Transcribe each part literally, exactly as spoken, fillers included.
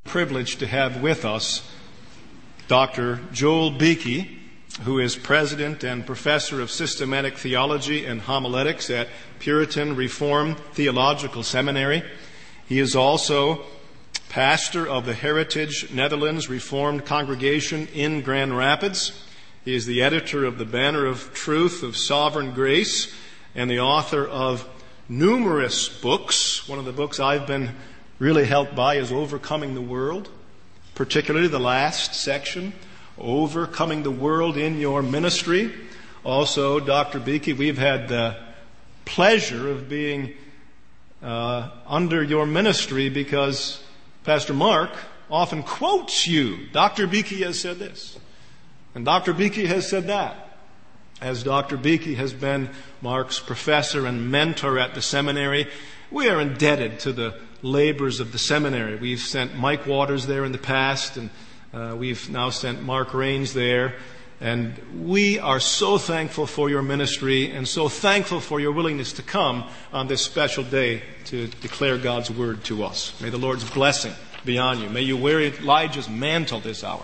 Privileged to have with us Doctor Joel Beeke, who is President and Professor of Systematic Theology and Homiletics at Puritan Reformed Theological Seminary. He is also pastor of the Heritage Netherlands Reformed Congregation in Grand Rapids. He is the editor of the Banner of Truth of Sovereign Grace and the author of numerous books. One of the books I've been really helped by is Overcoming the World, particularly the last section, Overcoming the World in Your Ministry. Also, Doctor Beeke, we've had the pleasure of being uh, under your ministry because Pastor Mark often quotes you. Doctor Beeke has said this, and Doctor Beeke has said that. As Doctor Beeke has been Mark's professor and mentor at the seminary, we are indebted to the labors of the seminary. We've sent Mike Waters there in the past, and uh, we've now sent Mark Raines there. And we are so thankful for your ministry and so thankful for your willingness to come on this special day to declare God's word to us. May the Lord's blessing be on you. May you wear Elijah's mantle this hour.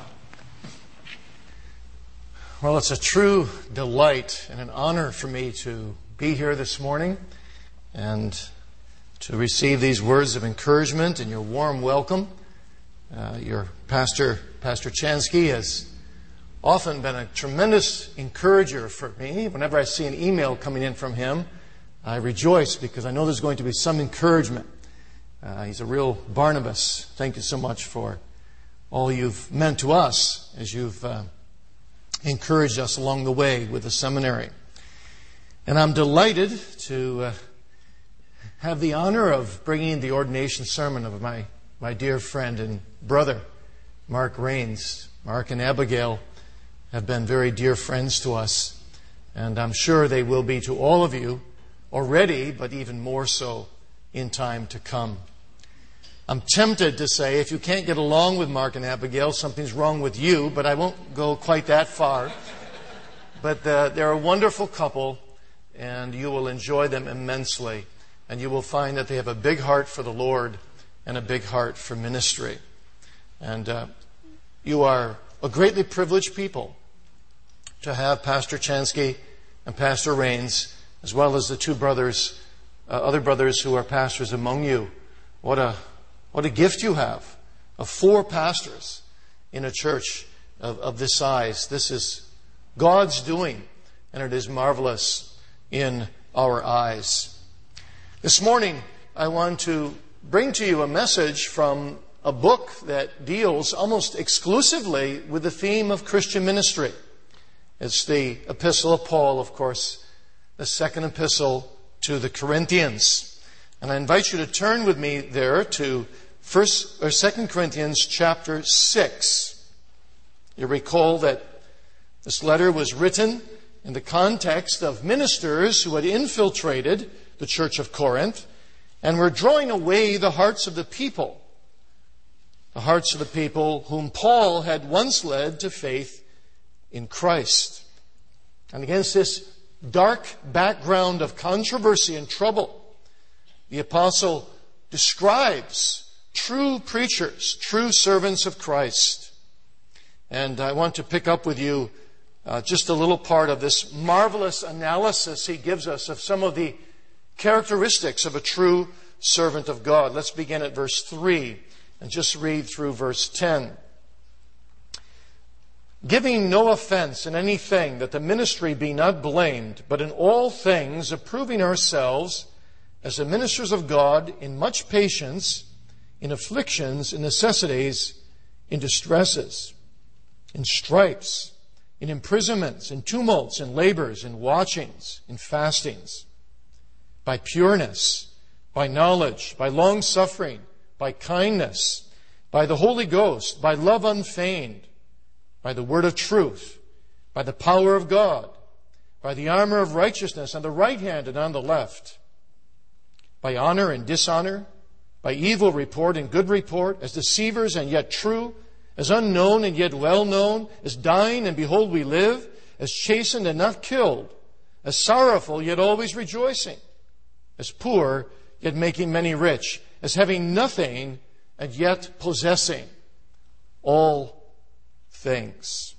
Well, it's a true delight and an honor for me to be here this morning and to receive these words of encouragement and your warm welcome. Uh, your pastor, Pastor Chansky, has often been a tremendous encourager for me. Whenever I see an email coming in from him, I rejoice because I know there's going to be some encouragement. Uh, he's a real Barnabas. Thank you so much for all you've meant to us as you've uh, encouraged us along the way with the seminary. And I'm delighted to uh, have the honor of bringing the ordination sermon of my, my dear friend and brother, Mark Raines. Mark and Abigail have been very dear friends to us, and I'm sure they will be to all of you already, but even more so in time to come. I'm tempted to say, if you can't get along with Mark and Abigail, something's wrong with you, but I won't go quite that far. But uh, they're a wonderful couple, and you will enjoy them immensely. And you will find that they have a big heart for the Lord and a big heart for ministry. And uh, you are a greatly privileged people to have Pastor Chansky and Pastor Raines, as well as the two brothers, uh, other brothers who are pastors among you. What a what a gift you have of four pastors in a church of, of this size. This is God's doing, and it is marvelous in our eyes. This morning, I want to bring to you a message from a book that deals almost exclusively with the theme of Christian ministry. It's the Epistle of Paul, of course, the second epistle to the Corinthians. And I invite you to turn with me there to First or Second Corinthians chapter six. You recall that this letter was written in the context of ministers who had infiltrated the church of Corinth and were drawing away the hearts of the people, the hearts of the people whom Paul had once led to faith in Christ. And against this dark background of controversy and trouble, the apostle describes true preachers, true servants of Christ. And I want to pick up with you uh, just a little part of this marvelous analysis he gives us of some of the characteristics of a true servant of God. Let's begin at verse three and just read through verse ten. Giving no offense in anything, that the ministry be not blamed, but in all things approving ourselves as the ministers of God in much patience, in afflictions, in necessities, in distresses, in stripes, in imprisonments, in tumults, in labors, in watchings, in fastings, by pureness, by knowledge, by long-suffering, by kindness, by the Holy Ghost, by love unfeigned, by the word of truth, by the power of God, by the armor of righteousness on the right hand and on the left, by honor and dishonor, by evil report and good report, as deceivers and yet true, as unknown and yet well known, as dying and behold we live, as chastened and not killed, as sorrowful yet always rejoicing, as poor yet making many rich, as having nothing and yet possessing all things.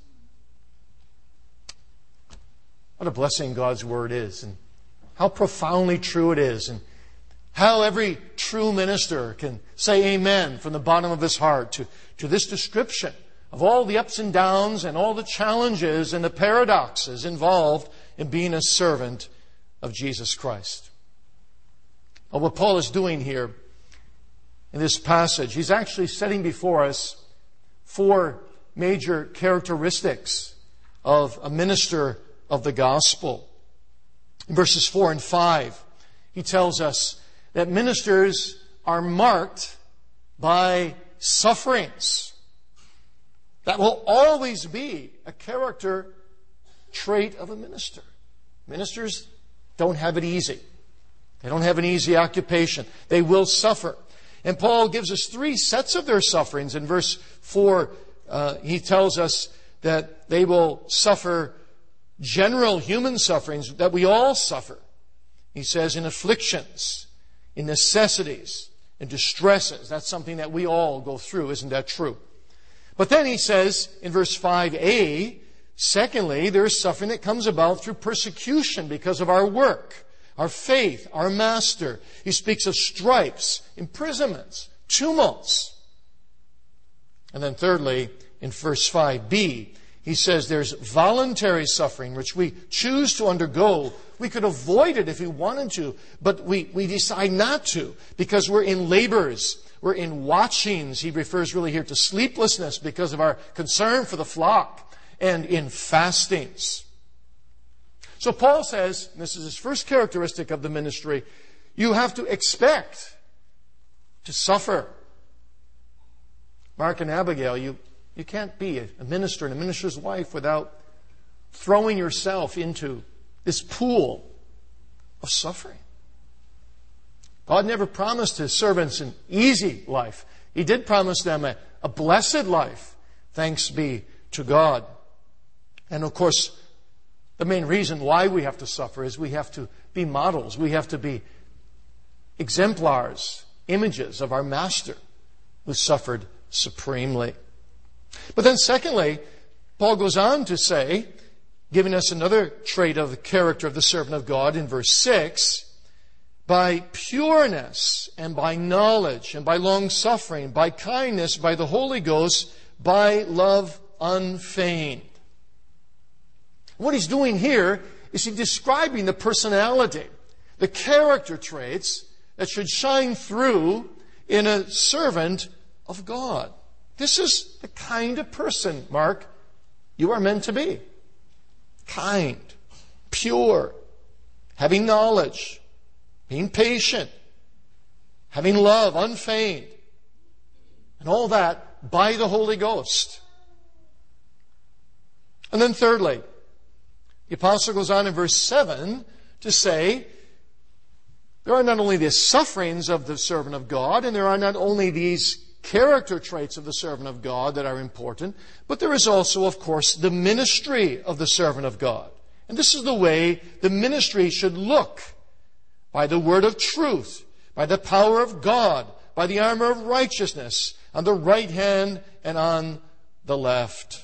What a blessing God's Word is, and how profoundly true it is, and how every true minister can say amen from the bottom of his heart to, to this description of all the ups and downs and all the challenges and the paradoxes involved in being a servant of Jesus Christ. Well, what Paul is doing here in this passage, he's actually setting before us four major characteristics of a minister of the gospel. In verses four and five, he tells us that ministers are marked by sufferings. That will always be a character trait of a minister. Ministers don't have it easy. They don't have an easy occupation. They will suffer. And Paul gives us three sets of their sufferings. In verse four, uh, he tells us that they will suffer general human sufferings that we all suffer. He says in afflictions, in necessities, in distresses. That's something that we all go through. Isn't that true? But then he says in verse five a, secondly, there is suffering that comes about through persecution because of our work, our faith, our master. He speaks of stripes, imprisonments, tumults. And then thirdly, in verse five b, he says there's voluntary suffering which we choose to undergo. We could avoid it if we wanted to, but we, we decide not to because we're in labors. We're in watchings. He refers really here to sleeplessness because of our concern for the flock, and in fastings. So Paul says, and this is his first characteristic of the ministry, you have to expect to suffer. Mark and Abigail, you, you can't be a minister and a minister's wife without throwing yourself into this pool of suffering. God never promised His servants an easy life. He did promise them a, a blessed life. Thanks be to God. And of course, the main reason why we have to suffer is we have to be models. We have to be exemplars, images of our Master who suffered supremely. But then secondly, Paul goes on to say, giving us another trait of the character of the servant of God in verse six, by pureness and by knowledge and by long-suffering, by kindness, by the Holy Ghost, by love unfeigned. What he's doing here is he's describing the personality, the character traits that should shine through in a servant of God. This is the kind of person, Mark, you are meant to be. Kind, pure, having knowledge, being patient, having love unfeigned, and all that by the Holy Ghost. And then thirdly, the apostle goes on in verse seven to say, there are not only the sufferings of the servant of God, and there are not only these character traits of the servant of God that are important, but there is also, of course, the ministry of the servant of God. And this is the way the ministry should look. By the word of truth, by the power of God, by the armor of righteousness, on the right hand and on the left.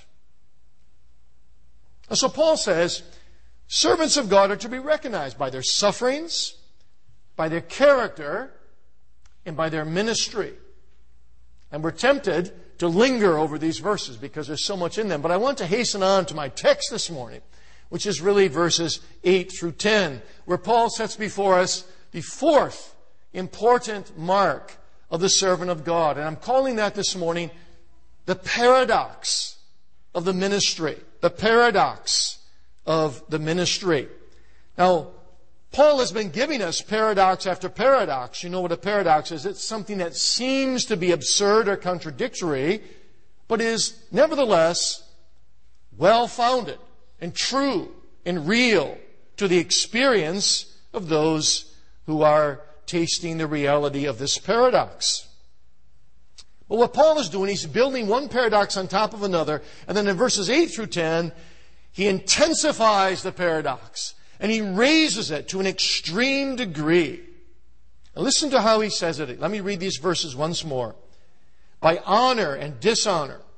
And so Paul says, servants of God are to be recognized by their sufferings, by their character, and by their ministry. And we're tempted to linger over these verses because there's so much in them. But I want to hasten on to my text this morning, which is really verses eight through ten, where Paul sets before us the fourth important mark of the servant of God. And I'm calling that this morning the paradox of the ministry. The paradox of the ministry. Now, Paul has been giving us paradox after paradox. You know what a paradox is. It's something that seems to be absurd or contradictory, but is nevertheless well-founded and true and real to the experience of those who are tasting the reality of this paradox. But what Paul is doing, he's building one paradox on top of another, and then in verses eight through ten, he intensifies the paradox, and he raises it to an extreme degree. Now listen to how he says it. Let me read these verses once more. By honor and dishonor,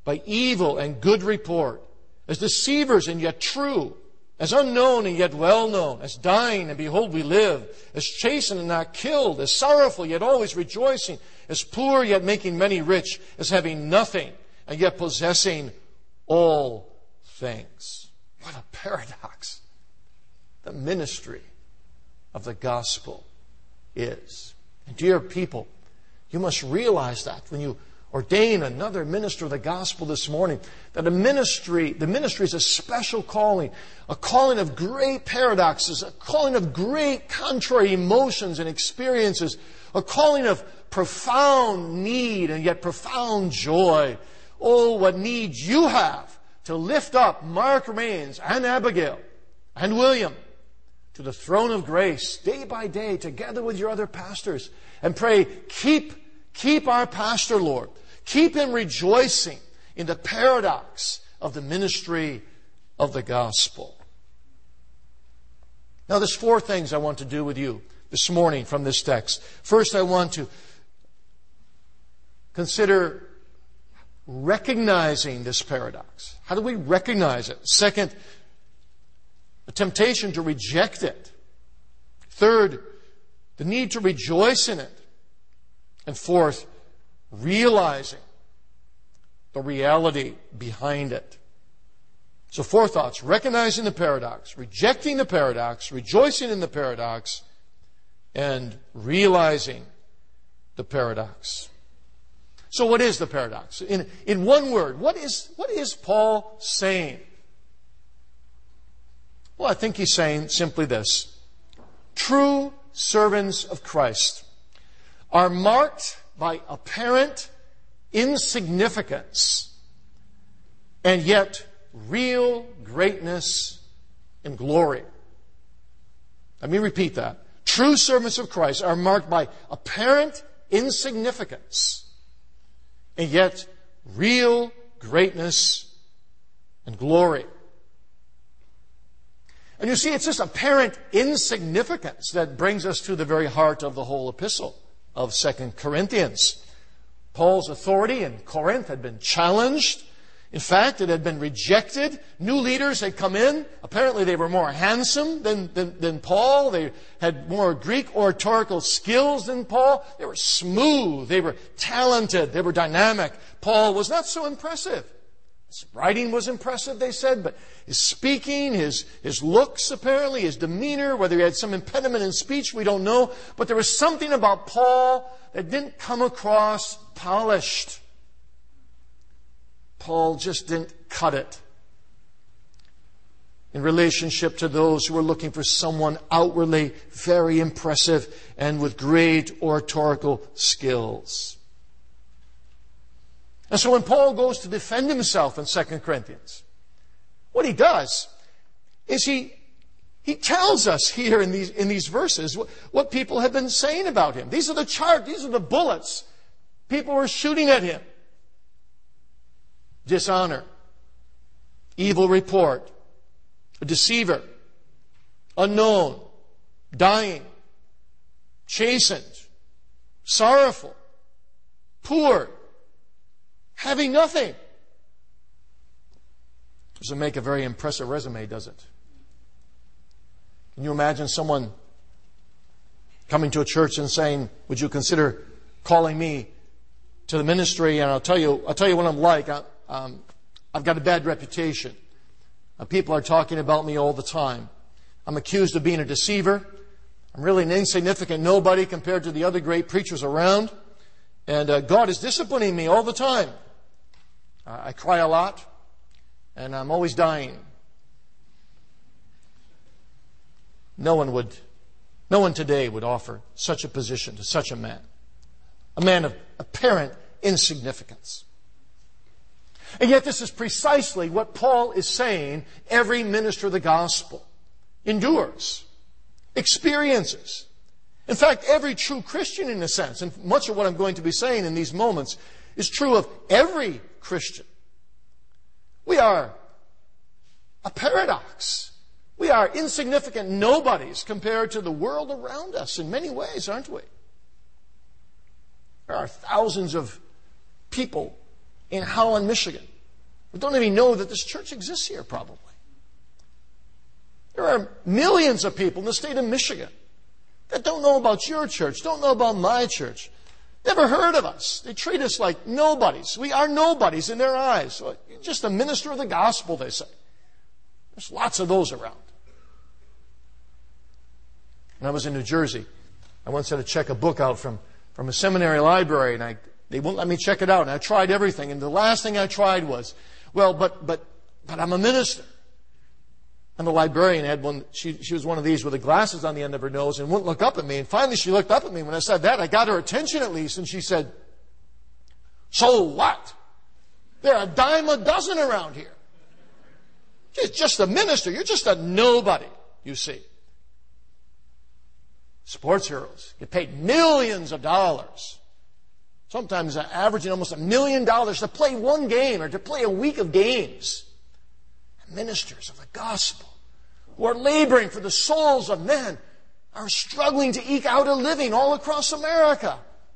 by evil and good report, as deceivers and yet true, as unknown and yet well known, as dying and behold we live, as chastened and not killed, as sorrowful yet always rejoicing, as poor yet making many rich, as having nothing and yet possessing all things. What a paradox the ministry of the gospel is. And dear people, you must realize that when you ordain another minister of the gospel this morning, that a ministry, the ministry is a special calling, a calling of great paradoxes, a calling of great contrary emotions and experiences, a calling of profound need and yet profound joy. Oh, what need you have to lift up Mark Rains and Abigail and William to the throne of grace day by day together with your other pastors, and pray, keep, keep our pastor, Lord. Keep him rejoicing in the paradox of the ministry of the gospel. Now there's four things I want to do with you this morning from this text. First, I want to consider recognizing this paradox. How do we recognize it? Second, the temptation to reject it. Third, the need to rejoice in it. And fourth, realizing the reality behind it. So four thoughts: recognizing the paradox, rejecting the paradox, rejoicing in the paradox, and realizing the paradox. So what is the paradox? In, in one word, what is, what is Paul saying? Well, I think he's saying simply this: true servants of Christ are marked by apparent insignificance and yet real greatness and glory. Let me repeat that. True servants of Christ are marked by apparent insignificance and yet real greatness and glory. And you see, it's this apparent insignificance that brings us to the very heart of the whole epistle of Second Corinthians. Paul's authority in Corinth had been challenged. In fact, it had been rejected. New leaders had come in. Apparently they were more handsome than, than, than Paul. They had more Greek oratorical skills than Paul. They were smooth. They were talented. They were dynamic. Paul was not so impressive. His writing was impressive, they said, but his speaking, his, his looks apparently, his demeanor, whether he had some impediment in speech, we don't know. But there was something about Paul that didn't come across polished. Paul just didn't cut it in relationship to those who were looking for someone outwardly very impressive and with great oratorical skills. And so when Paul goes to defend himself in Second Corinthians, what he does is he he tells us here in these in these verses what, what people have been saying about him. These are the chart, these are the bullets people were shooting at him. Dishonor, evil report, a deceiver, unknown, dying, chastened, sorrowful, poor, having nothing. Doesn't make a very impressive resume, does it? Can you imagine someone coming to a church and saying, "Would you consider calling me to the ministry?" And I'll tell you, I'll tell you what I'm like. I, um, I've got a bad reputation. Uh, people are talking about me all the time. I'm accused of being a deceiver. I'm really an insignificant nobody compared to the other great preachers around. And uh, God is disciplining me all the time. Uh, I cry a lot, and I'm always dying. No one would, no one today would offer such a position to such a man. A man of apparent insignificance. And yet this is precisely what Paul is saying every minister of the gospel endures, experiences. In fact, every true Christian in a sense, and much of what I'm going to be saying in these moments is true of every Christian. We are a paradox. We are insignificant nobodies compared to the world around us in many ways, aren't we? There are thousands of people in Howland, Michigan We don't even know that this church exists here, probably. There are millions of people in the state of Michigan that don't know about your church, don't know about my church, never heard of us. They treat us like nobodies. We are nobodies in their eyes. So you're just a minister of the gospel, they say. There's lots of those around. When I was in New Jersey, I once had to check a book out from, from a seminary library, and I, they wouldn't let me check it out. And I tried everything, and the last thing I tried was, well, but but but I'm a minister. And the librarian had one, she, she was one of these with the glasses on the end of her nose and wouldn't look up at me. And finally she looked up at me when I said that. I got her attention at least, and she said, so what? There are a dime a dozen around here. You're just a minister. You're just a nobody, you see. Sports heroes get paid millions of dollars. Sometimes averaging almost a million dollars to play one game or to play a week of games. And ministers of the gospel who are laboring for the souls of men are struggling to eke out a living all across America.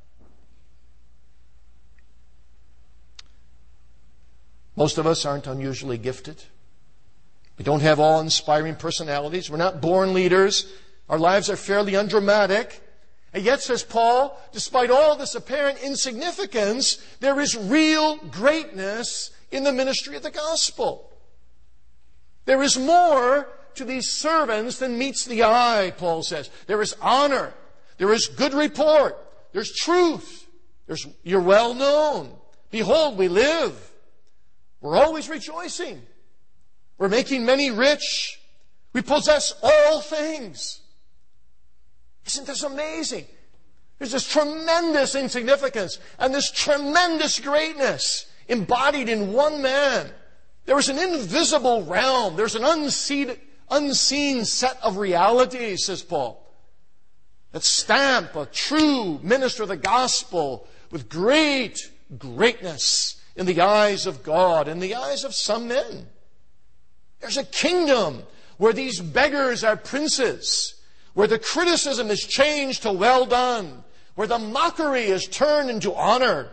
Most of us aren't unusually gifted. We don't have awe-inspiring personalities. We're not born leaders. Our lives are fairly undramatic. And yet, says Paul, despite all this apparent insignificance, there is real greatness in the ministry of the gospel. There is more to these servants than meets the eye, Paul says. There is honor. There is good report. There's truth. There's, you're well known. Behold, we live. We're always rejoicing. We're making many rich. We possess all things. Isn't this amazing? There's this tremendous insignificance and this tremendous greatness embodied in one man. There is an invisible realm. There's an unseen, unseen set of realities, says Paul, that stamp a true minister of the gospel with great greatness in the eyes of God, in the eyes of some men. There's a kingdom where these beggars are princes, where the criticism is changed to well done, where the mockery is turned into honor.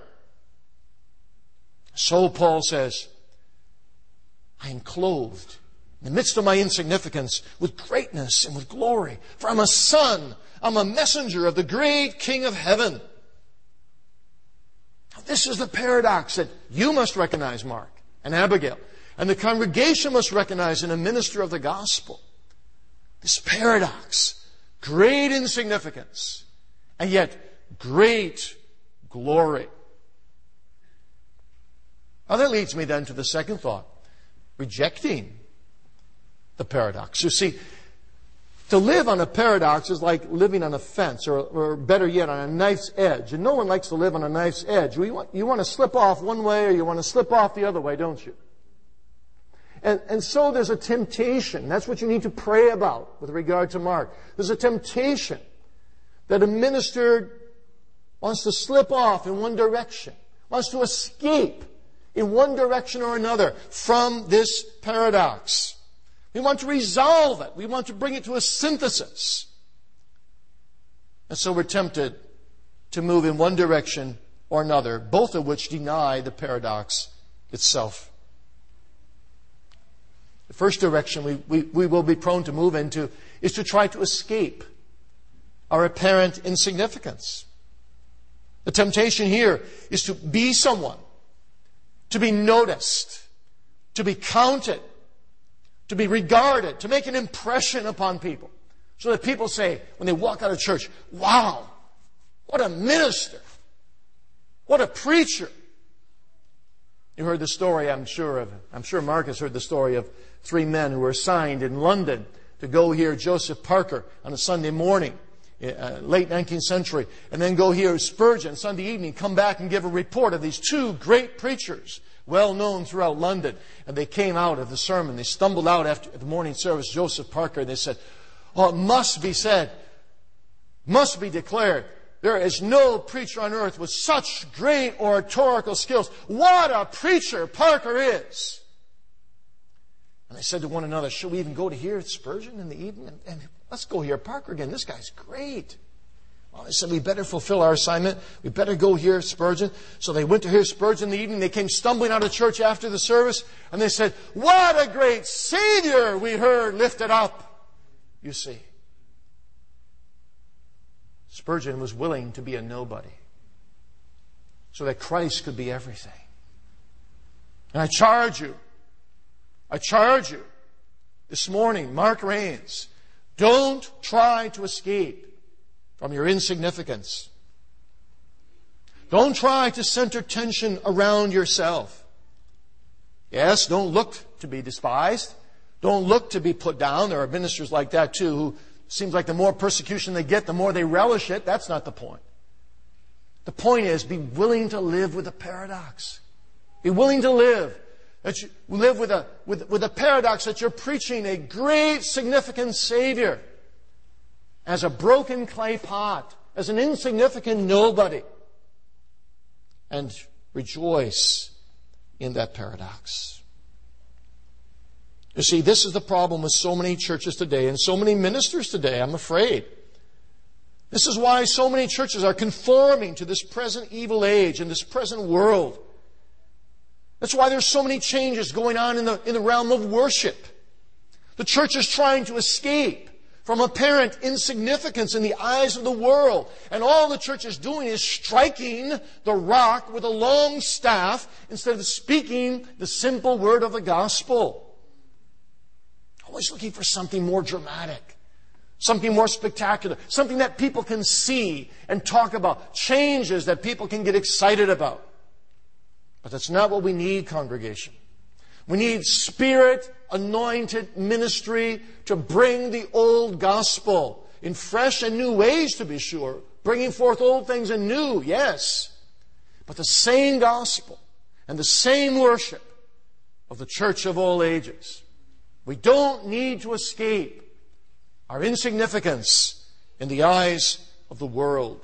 So Paul says, I am clothed in the midst of my insignificance with greatness and with glory. For I'm a son, I'm a messenger of the great King of heaven. Now, this is the paradox that you must recognize, Mark and Abigail, and the congregation must recognize in a minister of the gospel. This paradox. Great insignificance, and yet great glory. Now that leads me then to the second thought, rejecting the paradox. You see, to live on a paradox is like living on a fence, or, or better yet, on a knife's edge. And no one likes to live on a knife's edge. You want, you want to slip off one way, or you want to slip off the other way, don't you? And, and so there's a temptation. That's what you need to pray about with regard to Mark. There's a temptation that a minister wants to slip off in one direction, wants to escape in one direction or another from this paradox. We want to resolve it. We want to bring it to a synthesis. And so we're tempted to move in one direction or another, both of which deny the paradox itself. The first direction we, we, we will be prone to move into is to try to escape our apparent insignificance. The temptation here is to be someone, to be noticed, to be counted, to be regarded, to make an impression upon people. So that people say, when they walk out of church, wow, what a minister, what a preacher. You heard the story, I'm sure of, I'm sure Mark has heard the story of three men who were assigned in London to go hear Joseph Parker on a Sunday morning, uh, late nineteenth century, and then go hear Spurgeon Sunday evening, come back and give a report of these two great preachers, well known throughout London. And they came out of the sermon, they stumbled out after the morning service, Joseph Parker, and they said, oh, it must be said, must be declared, there is no preacher on earth with such great oratorical skills. What a preacher Parker is! And they said to one another, should we even go to hear Spurgeon in the evening? And, and let's go hear Parker again. This guy's great. Well, they said, we better fulfill our assignment. We better go hear Spurgeon. So they went to hear Spurgeon in the evening. They came stumbling out of church after the service. And they said, what a great Savior we heard lifted up. You see, Spurgeon was willing to be a nobody so that Christ could be everything. And I charge you, I charge you this morning, Mark Rains, don't try to escape from your insignificance. Don't try to center tension around yourself. Yes, don't look to be despised. Don't look to be put down. There are ministers like that too who seems like the more persecution they get, the more they relish it. That's not the point. The point is, be willing to live with a paradox. Be willing to live. That you live with a, with, with a paradox that you're preaching a great, significant Savior as a broken clay pot, as an insignificant nobody. And rejoice in that paradox. You see, this is the problem with so many churches today and so many ministers today, I'm afraid. This is why so many churches are conforming to this present evil age and this present world. That's why there's so many changes going on in the, in the realm of worship. The church is trying to escape from apparent insignificance in the eyes of the world. And all the church is doing is striking the rock with a long staff instead of speaking the simple word of the gospel. Always looking for something more dramatic, something more spectacular, something that people can see and talk about, changes that people can get excited about. But that's not what we need, congregation. We need Spirit-anointed ministry to bring the old gospel in fresh and new ways, to be sure. Bringing forth old things and new, yes. But the same gospel and the same worship of the church of all ages. We don't need to escape our insignificance in the eyes of the world.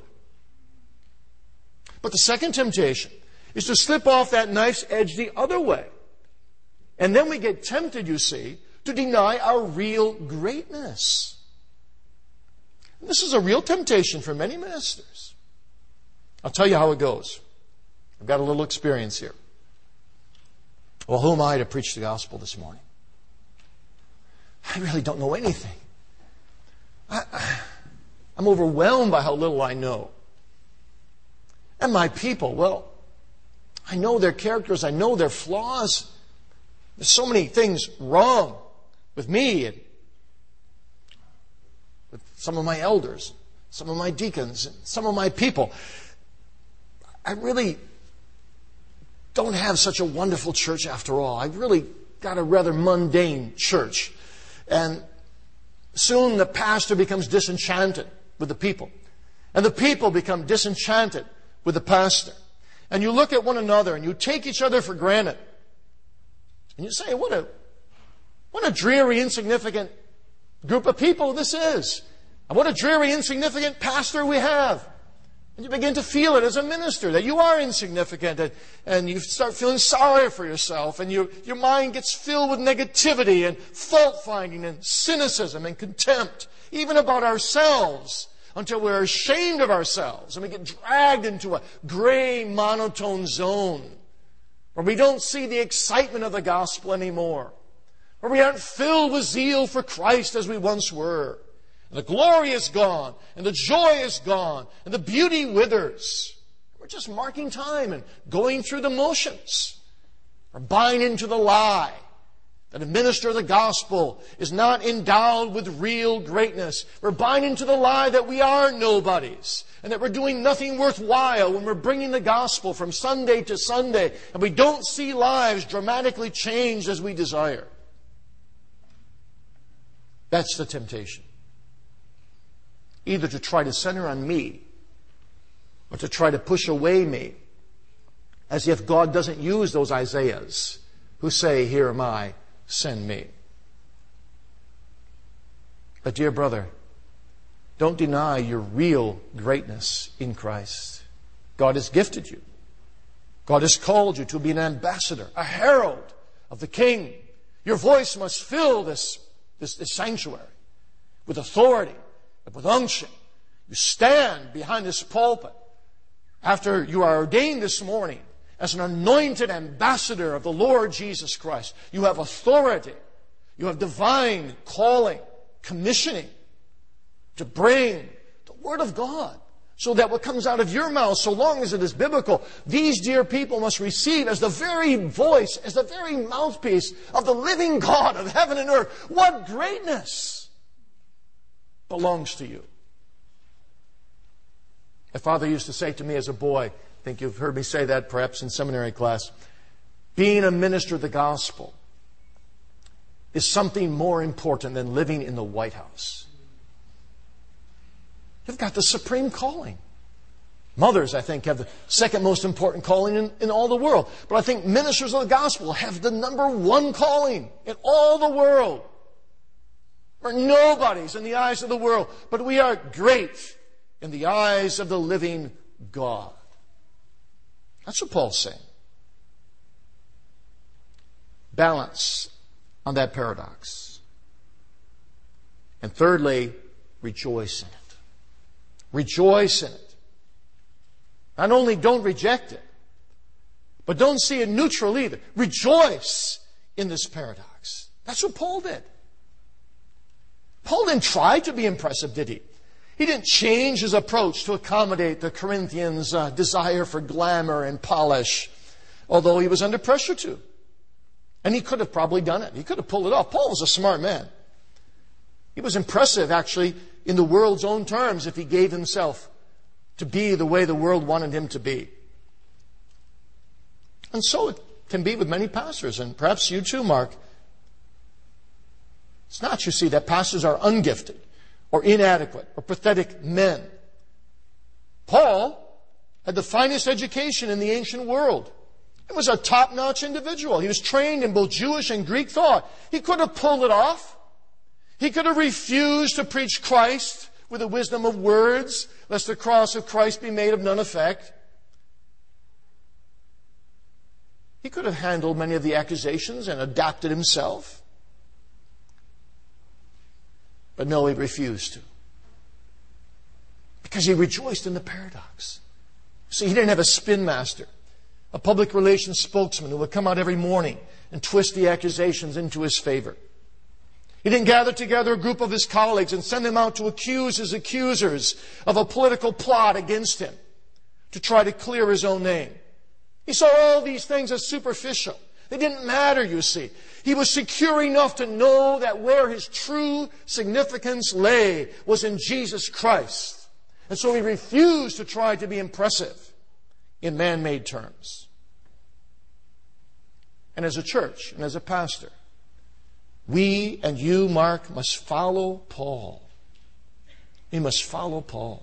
But the second temptation is to slip off that knife's edge the other way. And then we get tempted, you see, to deny our real greatness. And this is a real temptation for many ministers. I'll tell you how it goes. I've got a little experience here. Well, who am I to preach the gospel this morning? I really don't know anything. I, I'm overwhelmed by how little I know. And my people, well, I know their characters. I know their flaws. There's so many things wrong with me and with some of my elders, some of my deacons, and some of my people. I really don't have such a wonderful church after all. I've really got a rather mundane church. And soon the pastor becomes disenchanted with the people. And the people become disenchanted with the pastor. And you look at one another and you take each other for granted. And you say, what a, what a dreary, insignificant group of people this is. And what a dreary, insignificant pastor we have. And you begin to feel it as a minister, that you are insignificant. And, and you start feeling sorry for yourself. And you, your mind gets filled with negativity and fault-finding and cynicism and contempt, even about ourselves, until we're ashamed of ourselves and we get dragged into a gray, monotone zone where we don't see the excitement of the gospel anymore, where we aren't filled with zeal for Christ as we once were. And the glory is gone, and the joy is gone, and the beauty withers. We're just marking time and going through the motions. We're buying into the lie that a minister of the gospel is not endowed with real greatness. We're buying into the lie that we are nobodies and that we're doing nothing worthwhile when we're bringing the gospel from Sunday to Sunday and we don't see lives dramatically changed as we desire. That's the temptation. Either to try to center on me or to try to push away me, as if God doesn't use those Isaiahs who say, "Here am I, send me." But dear brother, don't deny your real greatness in Christ. God has gifted you. God has called you to be an ambassador, a herald of the King. Your voice must fill this, this, this sanctuary with authority, with unction. You stand behind this pulpit after you are ordained this morning as an anointed ambassador of the Lord Jesus Christ. You have authority. You have divine calling, commissioning to bring the Word of God, so that what comes out of your mouth, so long as it is biblical, these dear people must receive as the very voice, as the very mouthpiece of the living God of heaven and earth. What greatness belongs to you. My father used to say to me as a boy, I think you've heard me say that perhaps in seminary class, being a minister of the gospel is something more important than living in the White House. You've got the supreme calling. Mothers, I think, have the second most important calling in, in all the world. But I think ministers of the gospel have the number one calling in all the world. We're nobodies in the eyes of the world, but we are great in the eyes of the living God. That's what Paul's saying. Balance on that paradox. And thirdly, rejoice in it. Rejoice in it. Not only don't reject it, but don't see it neutral either. Rejoice in this paradox. That's what Paul did. Paul didn't try to be impressive, did he? He didn't change his approach to accommodate the Corinthians' uh, desire for glamour and polish, although he was under pressure to. And he could have probably done it. He could have pulled it off. Paul was a smart man. He was impressive, actually, in the world's own terms if he gave himself to be the way the world wanted him to be. And so it can be with many pastors, and perhaps you too, Mark. It's not, you see, that pastors are ungifted or inadequate or pathetic men. Paul had the finest education in the ancient world. He was a top-notch individual. He was trained in both Jewish and Greek thought. He could have pulled it off. He could have refused to preach Christ with the wisdom of words, lest the cross of Christ be made of none effect. He could have handled many of the accusations and adapted himself. But no, he refused to. Because he rejoiced in the paradox. See, he didn't have a spin master, a public relations spokesman who would come out every morning and twist the accusations into his favor. He didn't gather together a group of his colleagues and send them out to accuse his accusers of a political plot against him to try to clear his own name. He saw all these things as superficial. They didn't matter, you see. He was secure enough to know that where his true significance lay was in Jesus Christ. And so he refused to try to be impressive in man-made terms. And as a church and as a pastor, we and you, Mark, must follow Paul. We must follow Paul.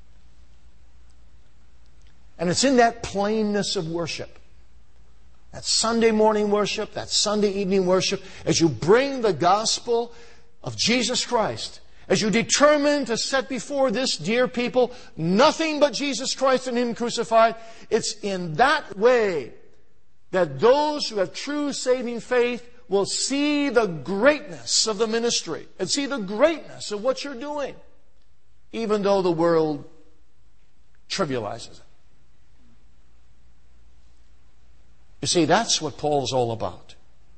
And it's in that plainness of worship, that Sunday morning worship, that Sunday evening worship, as you bring the gospel of Jesus Christ, as you determine to set before this dear people nothing but Jesus Christ and Him crucified, it's in that way that those who have true saving faith will see the greatness of the ministry and see the greatness of what you're doing, even though the world trivializes it. You see, that's what Paul's all about.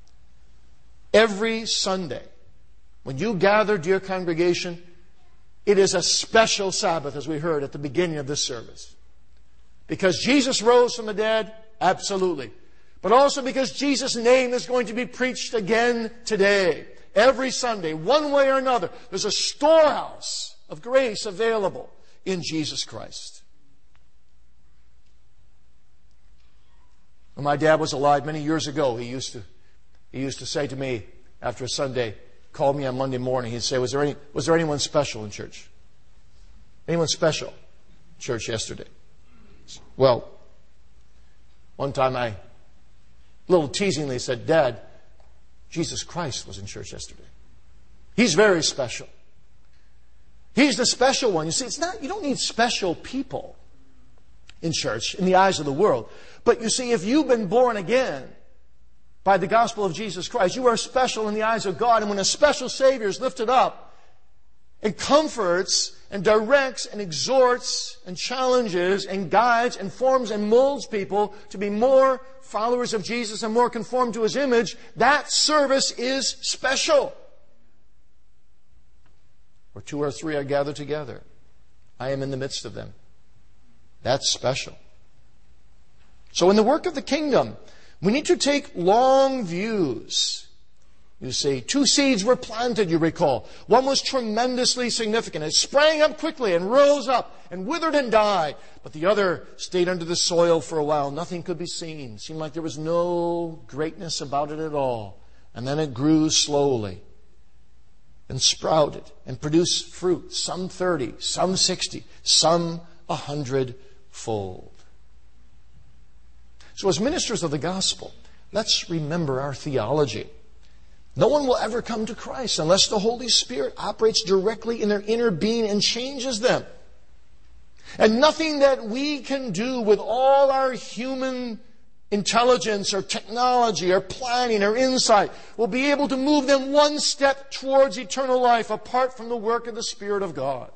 Every Sunday, when you gather, dear congregation, it is a special Sabbath, as we heard at the beginning of this service. Because Jesus rose from the dead? Absolutely. But also because Jesus' name is going to be preached again today. Every Sunday, one way or another, there's a storehouse of grace available in Jesus Christ. When my dad was alive many years ago, he used to he used to say to me after a Sunday, call me on Monday morning, he'd say, was there any was there anyone special in church? Anyone special in church yesterday? Well, one time I a little teasingly said, Dad, Jesus Christ was in church yesterday. He's very special. He's the special one. You see, it's not, you don't need special people in church in the eyes of the world. But you see, if you've been born again by the gospel of Jesus Christ, you are special in the eyes of God. And when a special Savior is lifted up, and comforts and directs and exhorts and challenges and guides and forms and molds people to be more followers of Jesus and more conformed to His image, that service is special. Where two or three are gathered together, I am in the midst of them. That's special. So in the work of the kingdom, we need to take long views. You see, two seeds were planted, you recall. One was tremendously significant. It sprang up quickly and rose up and withered and died. But the other stayed under the soil for a while. Nothing could be seen. It seemed like there was no greatness about it at all. And then it grew slowly and sprouted and produced fruit, some thirty, some sixty, some a hundredfold. So as ministers of the gospel, let's remember our theology. No one will ever come to Christ unless the Holy Spirit operates directly in their inner being and changes them. And nothing that we can do with all our human intelligence or technology or planning or insight will be able to move them one step towards eternal life apart from the work of the Spirit of God.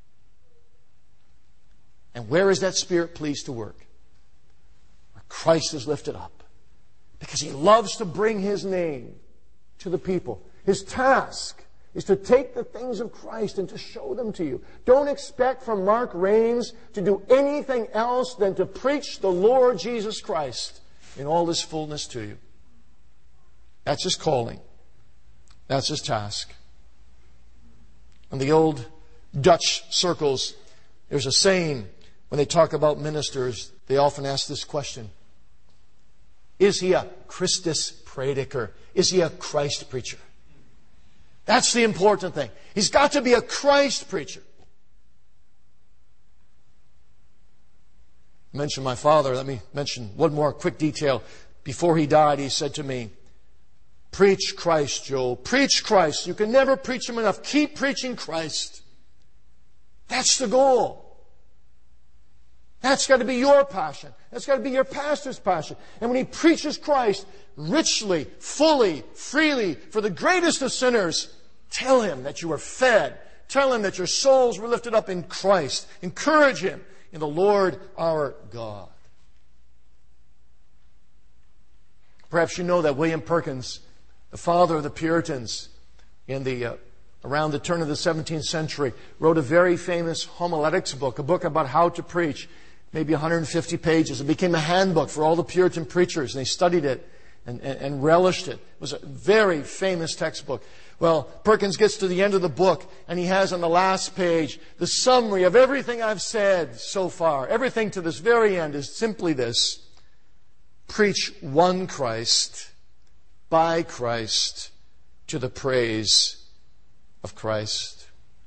And where is that Spirit pleased to work? Where Christ is lifted up. Because He loves to bring His name to the people. His task is to take the things of Christ and to show them to you. Don't expect from Mark Rains to do anything else than to preach the Lord Jesus Christ in all His fullness to you. That's His calling. That's His task. In the old Dutch circles, there's a saying when they talk about ministers, they often ask this question: is he a Christus prediker? Is he a Christ preacher? That's the important thing. He's got to be a Christ preacher. I mentioned my father. Let me mention one more quick detail. Before he died, he said to me, preach Christ, Joel. Preach Christ. You can never preach Him enough. Keep preaching Christ. That's the goal. That's got to be your passion. That's got to be your pastor's passion. And when he preaches Christ richly, fully, freely, for the greatest of sinners, tell him that you were fed. Tell him that your souls were lifted up in Christ. Encourage him in the Lord our God. Perhaps you know that William Perkins, the father of the Puritans, in the uh, around the turn of the seventeenth century, wrote a very famous homiletics book, a book about how to preach. Maybe one hundred fifty pages. It became a handbook for all the Puritan preachers, and they studied it and, and, and relished it. It was a very famous textbook. Well, Perkins gets to the end of the book, and he has on the last page the summary of everything I've said so far. Everything to this very end is simply this: preach one Christ, by Christ, to the praise of Christ.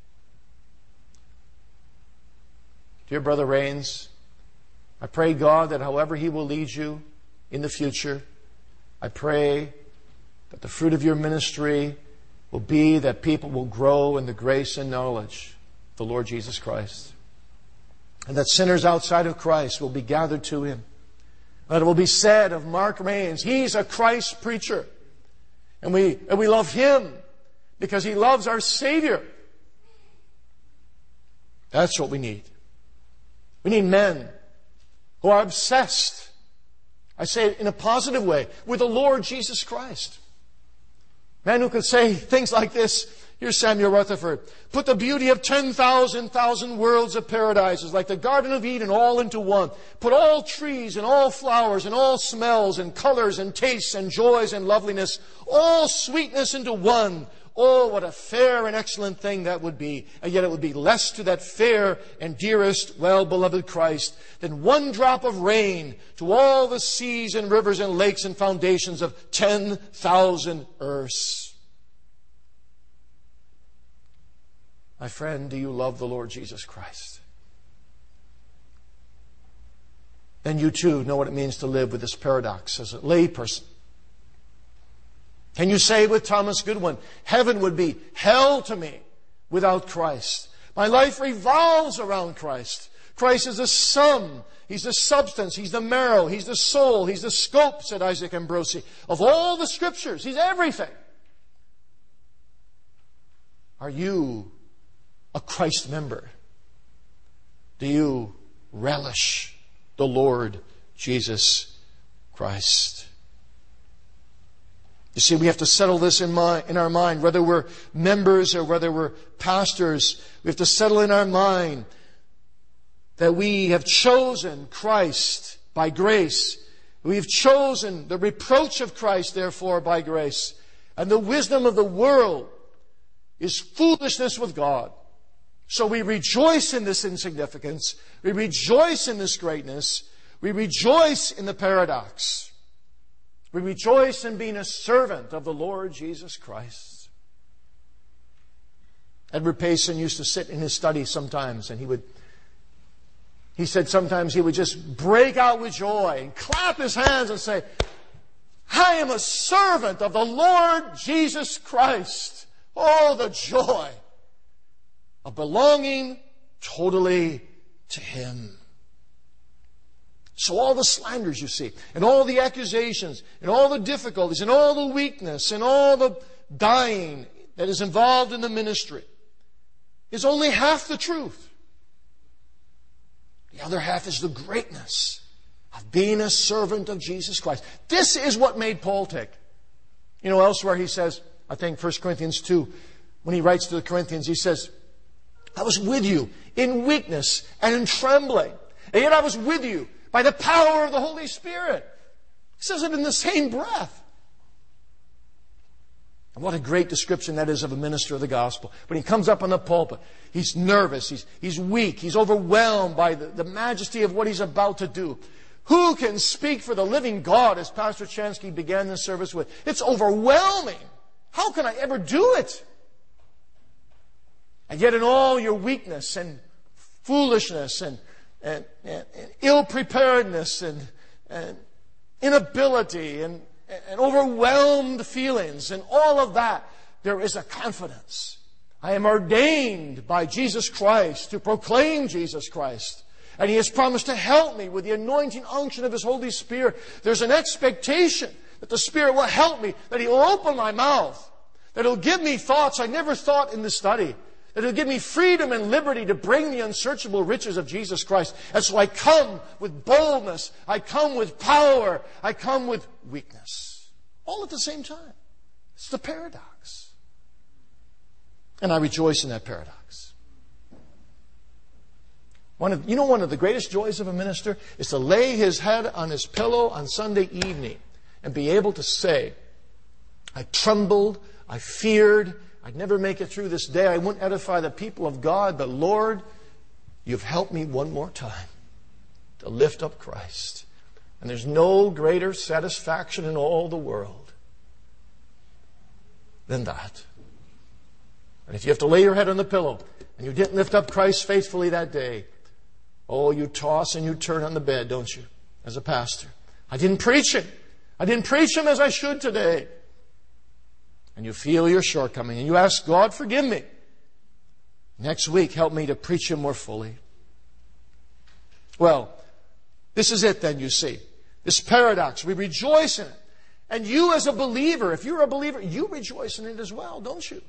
Dear Brother Rains, I pray, God, that however He will lead you in the future, I pray that the fruit of your ministry will be that people will grow in the grace and knowledge of the Lord Jesus Christ. And that sinners outside of Christ will be gathered to Him. That it will be said of Mark Rains, he's a Christ preacher. And we, and we love Him because He loves our Savior. That's what we need. We need men who are obsessed, I say it in a positive way, with the Lord Jesus Christ. Men who could say things like this. Here's Samuel Rutherford. Put the beauty of ten thousand thousand worlds of paradises, like the Garden of Eden, all into one. Put all trees and all flowers and all smells and colors and tastes and joys and loveliness, all sweetness into one. Oh, what a fair and excellent thing that would be. And yet it would be less to that fair and dearest, well-beloved Christ than one drop of rain to all the seas and rivers and lakes and foundations of ten thousand earths. My friend, do you love the Lord Jesus Christ? Then you too know what it means to live with this paradox as a lay person. Can you say with Thomas Goodwin, heaven would be hell to me without Christ? My life revolves around Christ. Christ is the sum. He's the substance. He's the marrow. He's the soul. He's the scope, said Isaac Ambrosi, of all the Scriptures. He's everything. Are you a Christ member? Do you relish the Lord Jesus Christ? You see, we have to settle this in, my, in our mind, whether we're members or whether we're pastors. We have to settle in our mind that we have chosen Christ by grace. We have chosen the reproach of Christ, therefore, by grace. And the wisdom of the world is foolishness with God. So we rejoice in this insignificance. We rejoice in this greatness. We rejoice in the paradox. We rejoice in being a servant of the Lord Jesus Christ. Edward Payson used to sit in his study sometimes, and he would, he said sometimes he would just break out with joy and clap his hands and say, I am a servant of the Lord Jesus Christ. Oh, the joy of belonging totally to Him. So all the slanders you see, and all the accusations, and all the difficulties, and all the weakness, and all the dying that is involved in the ministry is only half the truth. The other half is the greatness of being a servant of Jesus Christ. This is what made Paul tick. You know, elsewhere he says, I think First Corinthians two, when he writes to the Corinthians, he says, I was with you in weakness and in trembling, and yet I was with you by the power of the Holy Spirit. He says it in the same breath. And what a great description that is of a minister of the gospel. When he comes up on the pulpit, he's nervous, he's, he's weak, he's overwhelmed by the, the majesty of what he's about to do. Who can speak for the living God, as Pastor Chansky began this service with? It's overwhelming. How can I ever do it? And yet in all your weakness and foolishness and And, and, and ill-preparedness and, and inability and, and overwhelmed feelings and all of that, there is a confidence. I am ordained by Jesus Christ to proclaim Jesus Christ. And He has promised to help me with the anointing unction of His Holy Spirit. There's an expectation that the Spirit will help me, that He will open my mouth, that He'll give me thoughts I never thought in the study, that He'll give me freedom and liberty to bring the unsearchable riches of Jesus Christ. And so I come with boldness. I come with power. I come with weakness. All at the same time. It's the paradox. And I rejoice in that paradox. One of, you know, one of the greatest joys of a minister is to lay his head on his pillow on Sunday evening and be able to say, I trembled, I feared, I'd never make it through this day. I wouldn't edify the people of God. But Lord, You've helped me one more time to lift up Christ. And there's no greater satisfaction in all the world than that. And if you have to lay your head on the pillow and you didn't lift up Christ faithfully that day, oh, you toss and you turn on the bed, don't you, as a pastor? I didn't preach Him. I didn't preach Him as I should today. And you feel your shortcoming and you ask God, forgive me. Next week, help me to preach Him more fully. Well, this is it then, you see. This paradox, we rejoice in it. And you as a believer, if you're a believer, you rejoice in it as well, don't you?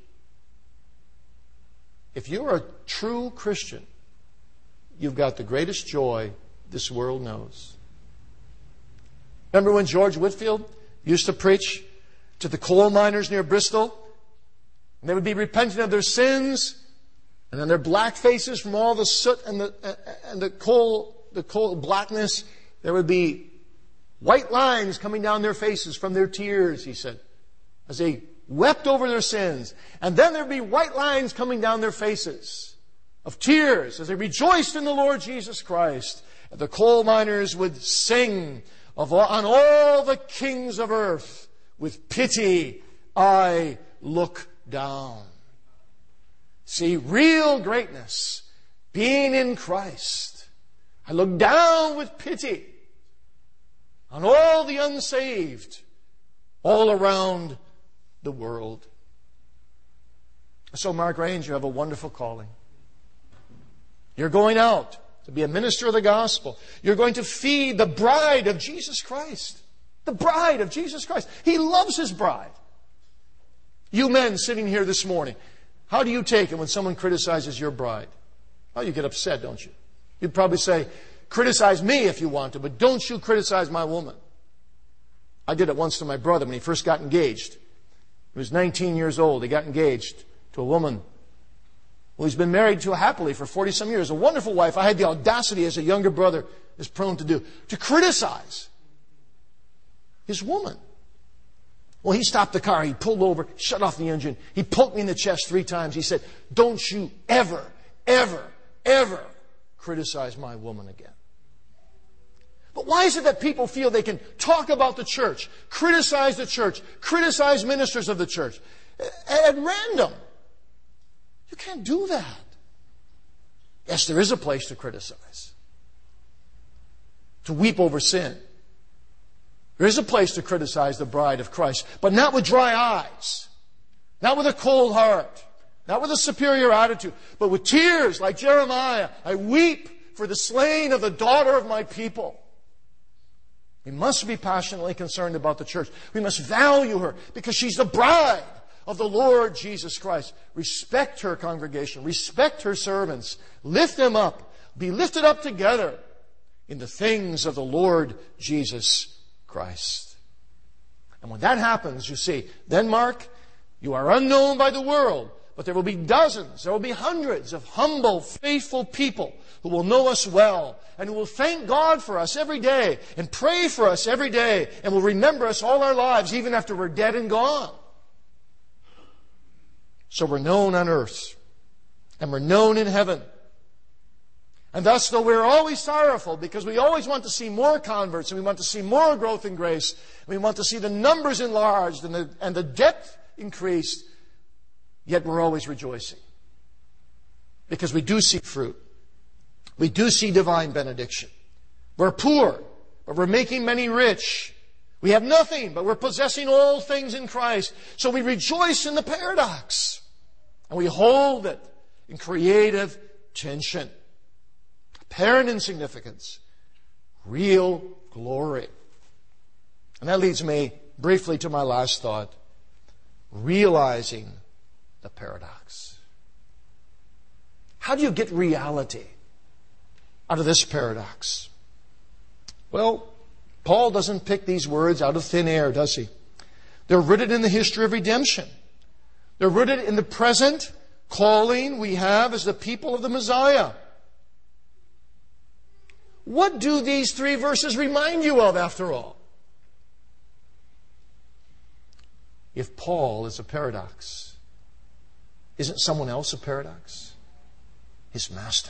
If you're a true Christian, you've got the greatest joy this world knows. Remember when George Whitefield used to preach to the coal miners near Bristol? And they would be repenting of their sins, and on their black faces from all the soot and the and the coal the coal blackness, there would be white lines coming down their faces from their tears, he said, as they wept over their sins. And then there'd be white lines coming down their faces of tears as they rejoiced in the Lord Jesus Christ. And the coal miners would sing of all, on all the kings of earth, with pity I look down. See, real greatness, being in Christ. I look down with pity on all the unsaved all around the world. So, Mark Range, you have a wonderful calling. You're going out to be a minister of the gospel. You're going to feed the bride of Jesus Christ. The bride of Jesus Christ. He loves His bride. You men sitting here this morning, How do you take it when someone criticizes your bride? Oh, you get upset, don't you? You'd probably say, criticize me if you want to, but don't you criticize my woman. I did it once to my brother when he first got engaged. He was nineteen years old. He got engaged to a woman who he's been married to happily for forty-some years. A wonderful wife. I had the audacity, as a younger brother is prone to do, to criticize his woman. Well, he stopped the car. He pulled over, shut off the engine. He poked me in the chest three times. He said, don't you ever, ever, ever criticize my woman again. But why is it that people feel they can talk about the church, criticize the church, criticize ministers of the church at random? You can't do that. Yes, there is a place to criticize, to weep over sin. There is a place to criticize the bride of Christ, but not with dry eyes, not with a cold heart, not with a superior attitude, but with tears like Jeremiah. I weep for the slain of the daughter of my people. We must be passionately concerned about the church. We must value her because she's the bride of the Lord Jesus Christ. Respect her congregation. Respect her servants. Lift them up. Be lifted up together in the things of the Lord Jesus Christ. And when that happens, you see, then Mark, you are unknown by the world, but there will be dozens, there will be hundreds of humble, faithful people who will know us well and who will thank God for us every day and pray for us every day and will remember us all our lives, even after we're dead and gone. So we're known on earth and we're known in heaven. And thus, though we're always sorrowful because we always want to see more converts and we want to see more growth in grace, and we want to see the numbers enlarged and the, and the depth increased, yet we're always rejoicing. Because we do see fruit. We do see divine benediction. We're poor, but we're making many rich. We have nothing, but we're possessing all things in Christ. So we rejoice in the paradox. And we hold it in creative tension. Apparent insignificance. Real glory. And that leads me briefly to my last thought. Realizing the paradox. How do you get reality out of this paradox? Well, Paul doesn't pick these words out of thin air, does he? They're rooted in the history of redemption. They're rooted in the present calling we have as the people of the Messiah. What do these three verses remind you of, after all? If Paul is a paradox, isn't someone else a paradox? His master.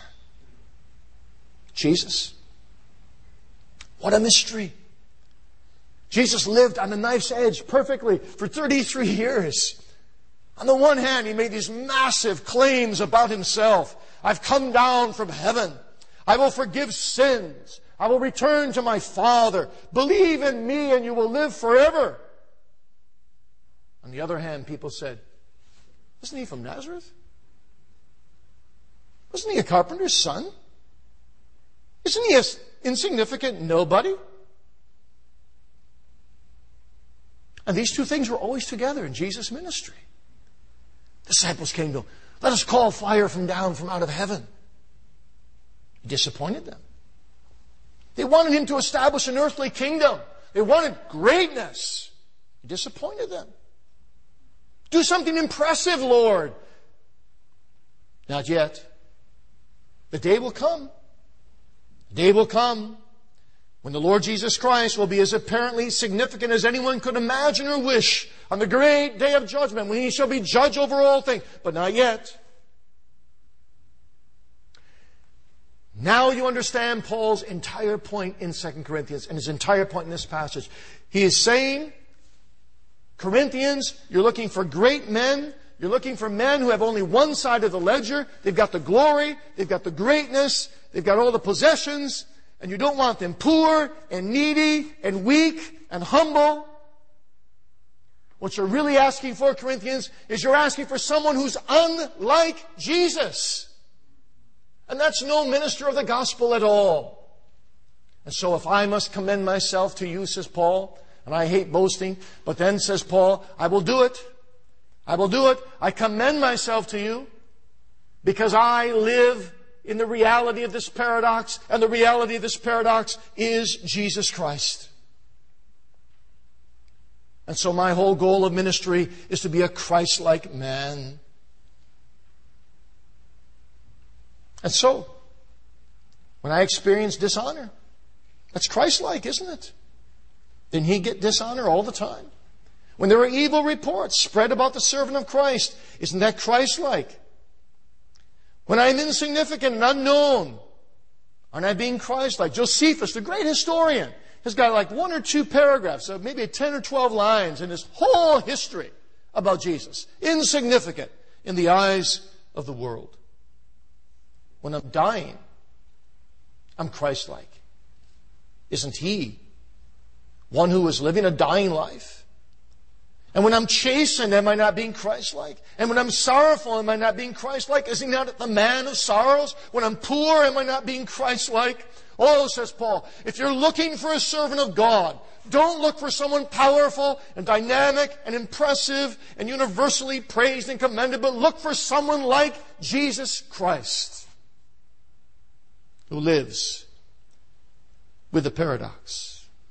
Jesus. What a mystery. Jesus lived on the knife's edge perfectly for thirty-three years. On the one hand, he made these massive claims about himself. I've come down from heaven. I will forgive sins. I will return to my Father. Believe in me and you will live forever. On the other hand, people said, isn't he from Nazareth? Wasn't he a carpenter's son? Isn't he an insignificant nobody? And these two things were always together in Jesus' ministry. Disciples came to him, let us call fire from down from out of heaven. He disappointed them. They wanted him to establish an earthly kingdom. They wanted greatness. He disappointed them. Do something impressive, Lord. Not yet. The day will come. The day will come when the Lord Jesus Christ will be as apparently significant as anyone could imagine or wish on the great day of judgment, when he shall be judge over all things. But not yet. Now you understand Paul's entire point in Second Corinthians and his entire point in this passage. He is saying, Corinthians, you're looking for great men. You're looking for men who have only one side of the ledger. They've got the glory. They've got the greatness. They've got all the possessions. And you don't want them poor and needy and weak and humble. What you're really asking for, Corinthians, is you're asking for someone who's unlike Jesus. And that's no minister of the gospel at all. And so if I must commend myself to you, says Paul, and I hate boasting, but then, says Paul, I will do it. I will do it. I commend myself to you because I live in the reality of this paradox, and the reality of this paradox is Jesus Christ. And so my whole goal of ministry is to be a Christ-like man. And so, when I experience dishonor, that's Christ-like, isn't it? Didn't He get dishonor all the time? When there are evil reports spread about the servant of Christ, isn't that Christ-like? When I'm insignificant and unknown, aren't I being Christ-like? Josephus, the great historian, has got like one or two paragraphs, of maybe ten or twelve lines in his whole history about Jesus. Insignificant in the eyes of the world. When I'm dying, I'm Christ-like. Isn't He one who is living a dying life? And when I'm chastened, am I not being Christ-like? And when I'm sorrowful, am I not being Christ-like? Is He not the man of sorrows? When I'm poor, am I not being Christ-like? Oh, says Paul, if you're looking for a servant of God, don't look for someone powerful and dynamic and impressive and universally praised and commended, but look for someone like Jesus Christ, who lives with the paradox.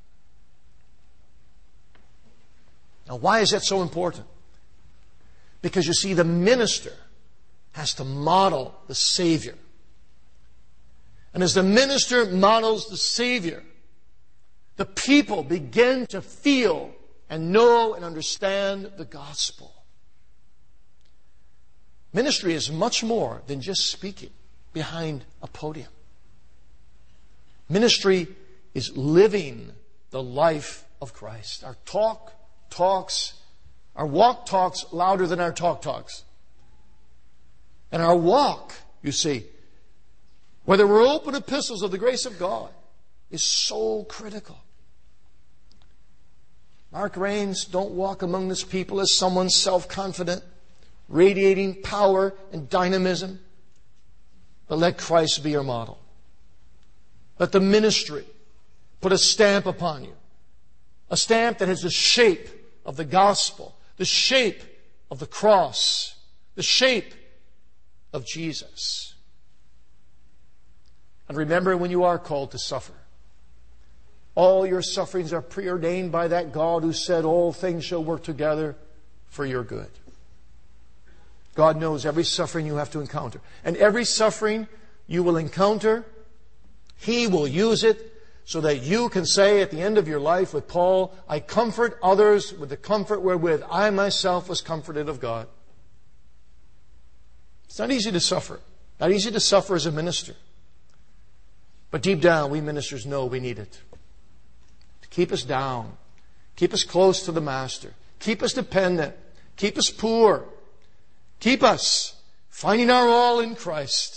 Now, why is that so important? Because you see, the minister has to model the Savior. And as the minister models the Savior, the people begin to feel and know and understand the gospel. Ministry is much more than just speaking behind a podium. Ministry is living the life of Christ. Our talk talks, our walk talks louder than our talk talks. And our walk, you see, whether we're open epistles of the grace of God, is so critical. Mark Raines, don't walk among this people as someone self-confident, radiating power and dynamism, but let Christ be your model. Let the ministry put a stamp upon you. A stamp that has the shape of the gospel, the shape of the cross, the shape of Jesus. And remember, when you are called to suffer, all your sufferings are preordained by that God who said all things shall work together for your good. God knows every suffering you have to encounter. And every suffering you will encounter, He will use it so that you can say at the end of your life with Paul, I comfort others with the comfort wherewith I myself was comforted of God. It's not easy to suffer. Not easy to suffer as a minister. But deep down, we ministers know we need it. To keep us down. Keep us close to the Master. Keep us dependent. Keep us poor. Keep us finding our all in Christ.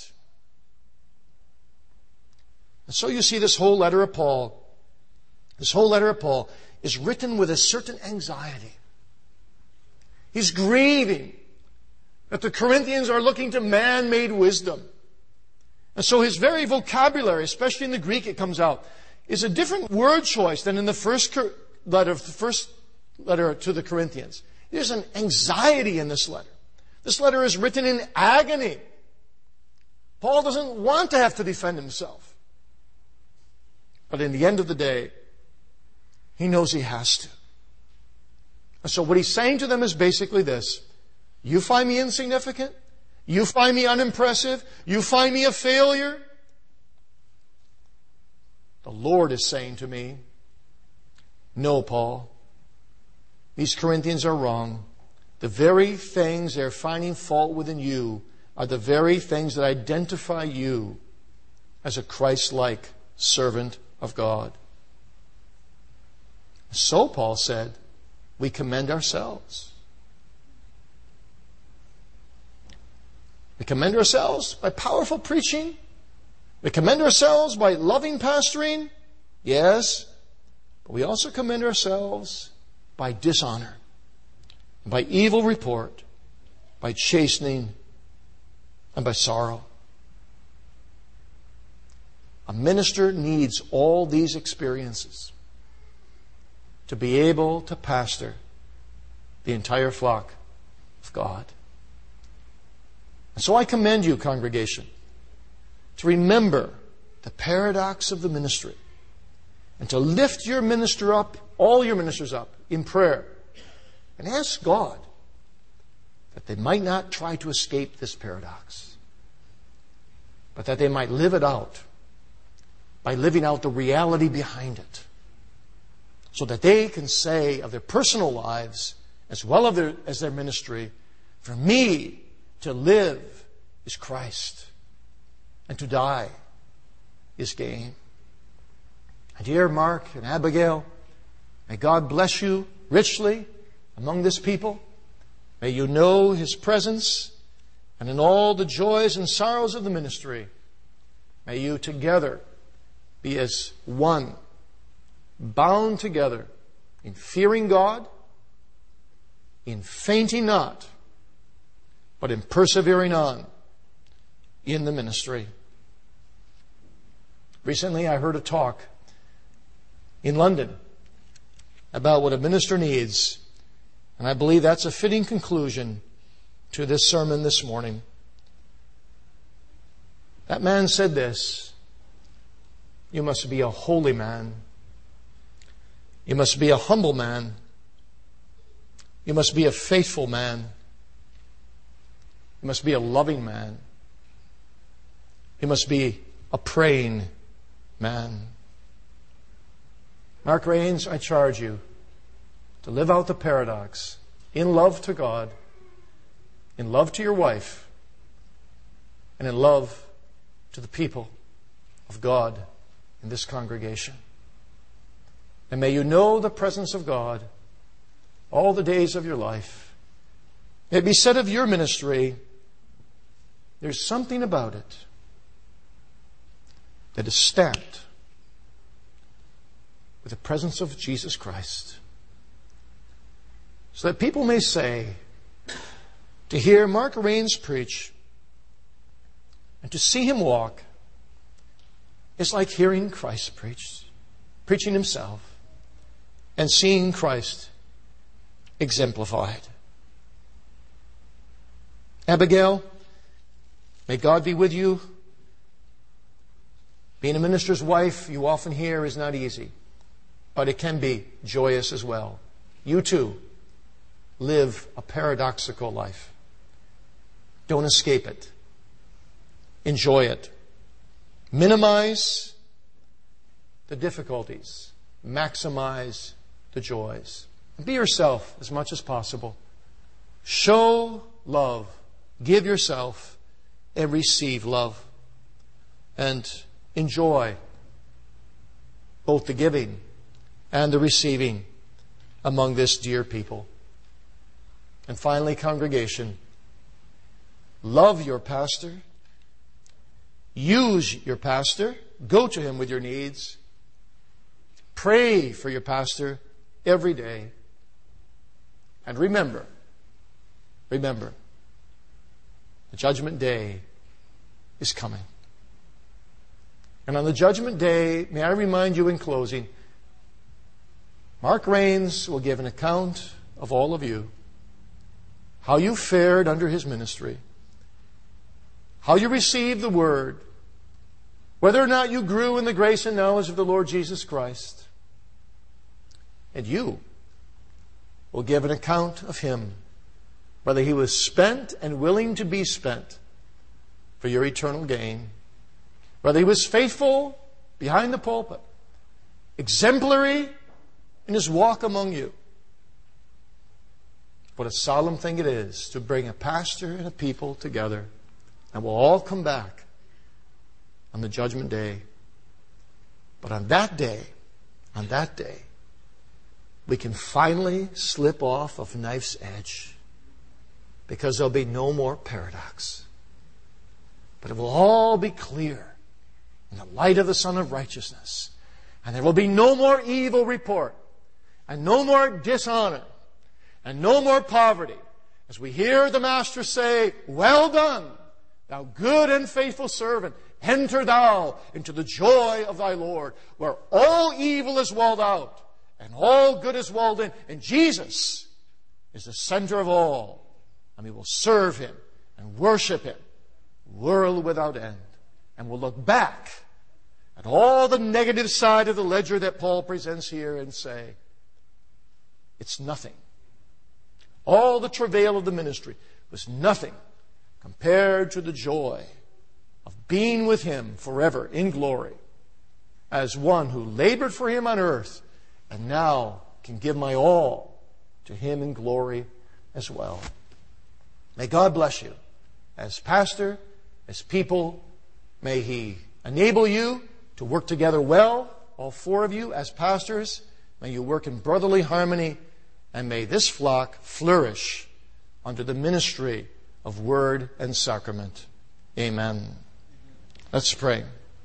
And so you see this whole letter of Paul, this whole letter of Paul is written with a certain anxiety. He's grieving that the Corinthians are looking to man-made wisdom. And so his very vocabulary, especially in the Greek it comes out, is a different word choice than in the first letter, the first letter to the Corinthians. There's an anxiety in this letter. This letter is written in agony. Paul doesn't want to have to defend himself. But in the end of the day, he knows he has to. And so what he's saying to them is basically this. You find me insignificant? You find me unimpressive? You find me a failure? The Lord is saying to me, no, Paul. These Corinthians are wrong. The very things they're finding fault within you are the very things that identify you as a Christ-like servant of God. So, Paul said, we commend ourselves. We commend ourselves by powerful preaching. We commend ourselves by loving pastoring. Yes. But we also commend ourselves by dishonor, by evil report, by chastening, and by sorrow. A minister needs all these experiences to be able to pastor the entire flock of God. And so I commend you, congregation, to remember the paradox of the ministry and to lift your minister up, all your ministers up, in prayer and ask God that they might not try to escape this paradox, but that they might live it out by living out the reality behind it, so that they can say of their personal lives as well as their, as their ministry, for me to live is Christ, and to die is gain. And dear Mark and Abigail, may God bless you richly among this people. May you know His presence, and in all the joys and sorrows of the ministry, may you together be as one, bound together in fearing God, in fainting not, but in persevering on in the ministry. Recently I heard a talk in London about what a minister needs, and I believe that's a fitting conclusion to this sermon this morning. That man said this: you must be a holy man. You must be a humble man. You must be a faithful man. You must be a loving man. You must be a praying man. Mark Rains, I charge you to live out the paradox in love to God, in love to your wife, and in love to the people of God in this congregation. And may you know the presence of God all the days of your life. May it be said of your ministry, there's something about it that is stamped with the presence of Jesus Christ. So that people may say, to hear Mark Rains preach and to see him walk is like hearing Christ preach, preaching Himself, and seeing Christ exemplified. Abigail, may God be with you. Being a minister's wife, you often hear, is not easy, but it can be joyous as well. You too live a paradoxical life. Don't escape it. Enjoy it. Minimize the difficulties. Maximize the joys. Be yourself as much as possible. Show love. Give yourself and receive love. And enjoy both the giving and the receiving among this dear people. And finally, congregation, love your pastor. Use your pastor. Go to him with your needs. Pray for your pastor every day. And remember, remember, the judgment day is coming. And on the judgment day, may I remind you in closing, Mark Rains will give an account of all of you, how you fared under his ministry, how you received the word, whether or not you grew in the grace and knowledge of the Lord Jesus Christ. And you will give an account of him, whether he was spent and willing to be spent for your eternal gain, whether he was faithful behind the pulpit, exemplary in his walk among you. What a solemn thing it is to bring a pastor and a people together, and we'll all come back on the judgment day. But on that day, on that day, we can finally slip off of knife's edge, because there'll be no more paradox. But it will all be clear in the light of the Son of Righteousness. And there will be no more evil report, and no more dishonor, and no more poverty, as we hear the Master say, "Well done, thou good and faithful servant. Enter thou into the joy of thy Lord," where all evil is walled out and all good is walled in. And Jesus is the center of all. and we will serve Him and worship Him, world without end. And we'll look back at all the negative side of the ledger that Paul presents here and say, it's nothing. All the travail of the ministry was nothing compared to the joy of being with Him forever in glory as one who labored for Him on earth and now can give my all to Him in glory as well. May God bless you as pastor, as people. May He enable you to work together well, all four of you as pastors. May you work in brotherly harmony, and may this flock flourish under the ministry of word and sacrament. Amen. Let's pray.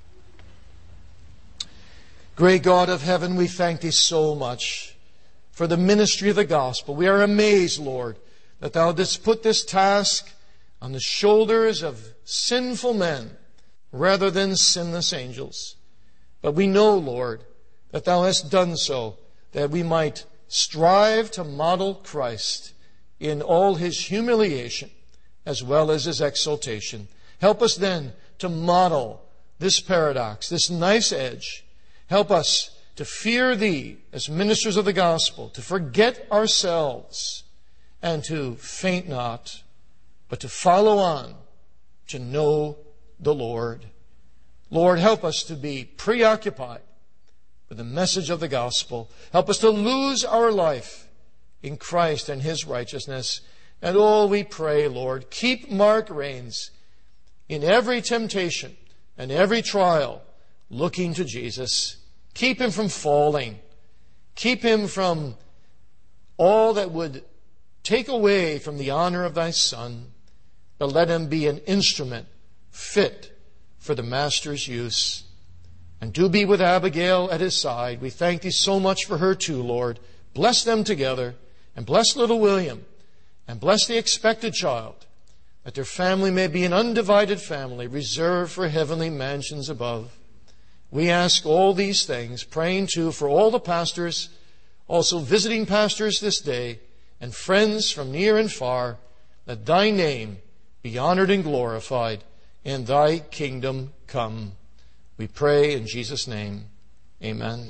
Great God of heaven, we thank Thee so much for the ministry of the gospel. We are amazed, Lord, that Thou didst put this task on the shoulders of sinful men rather than sinless angels. But we know, Lord, that Thou hast done so that we might strive to model Christ in all His humiliation as well as His exaltation. Help us then to model this paradox, this nice edge. Help us to fear Thee as ministers of the gospel, to forget ourselves, and to faint not, but to follow on, to know the Lord. Lord, help us to be preoccupied with the message of the gospel. Help us to lose our life in Christ and His righteousness. And all we pray, Lord, keep Mark Rains in every temptation and every trial, looking to Jesus. Keep him from falling. Keep him from all that would take away from the honor of Thy Son. But let him be an instrument fit for the Master's use. And do be with Abigail at his side. We thank Thee so much for her too, Lord. Bless them together. And bless little William. And bless the expected child, that their family may be an undivided family, reserved for heavenly mansions above. We ask all these things, praying too for all the pastors, also visiting pastors this day, and friends from near and far, that Thy name be honored and glorified, and Thy kingdom come. We pray in Jesus' name. Amen.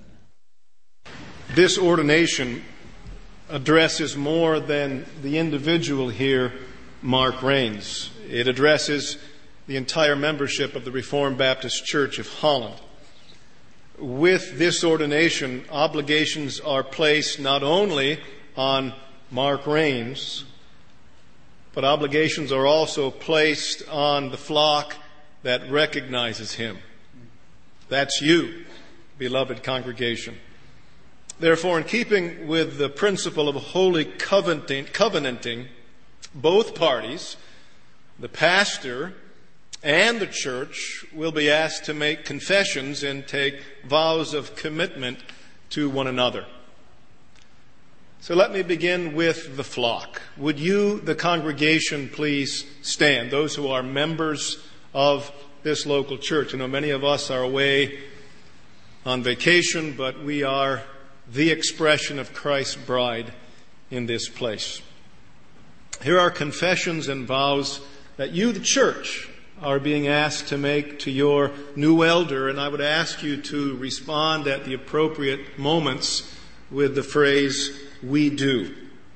This ordination addresses more than the individual here, Mark Rains. It addresses the entire membership of the Reformed Baptist Church of Holland. With this ordination, obligations are placed not only on Mark Rains, but obligations are also placed on the flock that recognizes him. That's you, beloved congregation. Therefore, in keeping with the principle of holy covenanting, covenanting, both parties, the pastor and the church, will be asked to make confessions and take vows of commitment to one another. So let me begin with the flock. Would you, the congregation, please stand? Those who are members of this local church. You know, many of us are away on vacation, but we are the expression of Christ's bride in this place. Here are confessions and vows that you, the church, are being asked to make to your new elder, and I would ask you to respond at the appropriate moments with the phrase, "We do."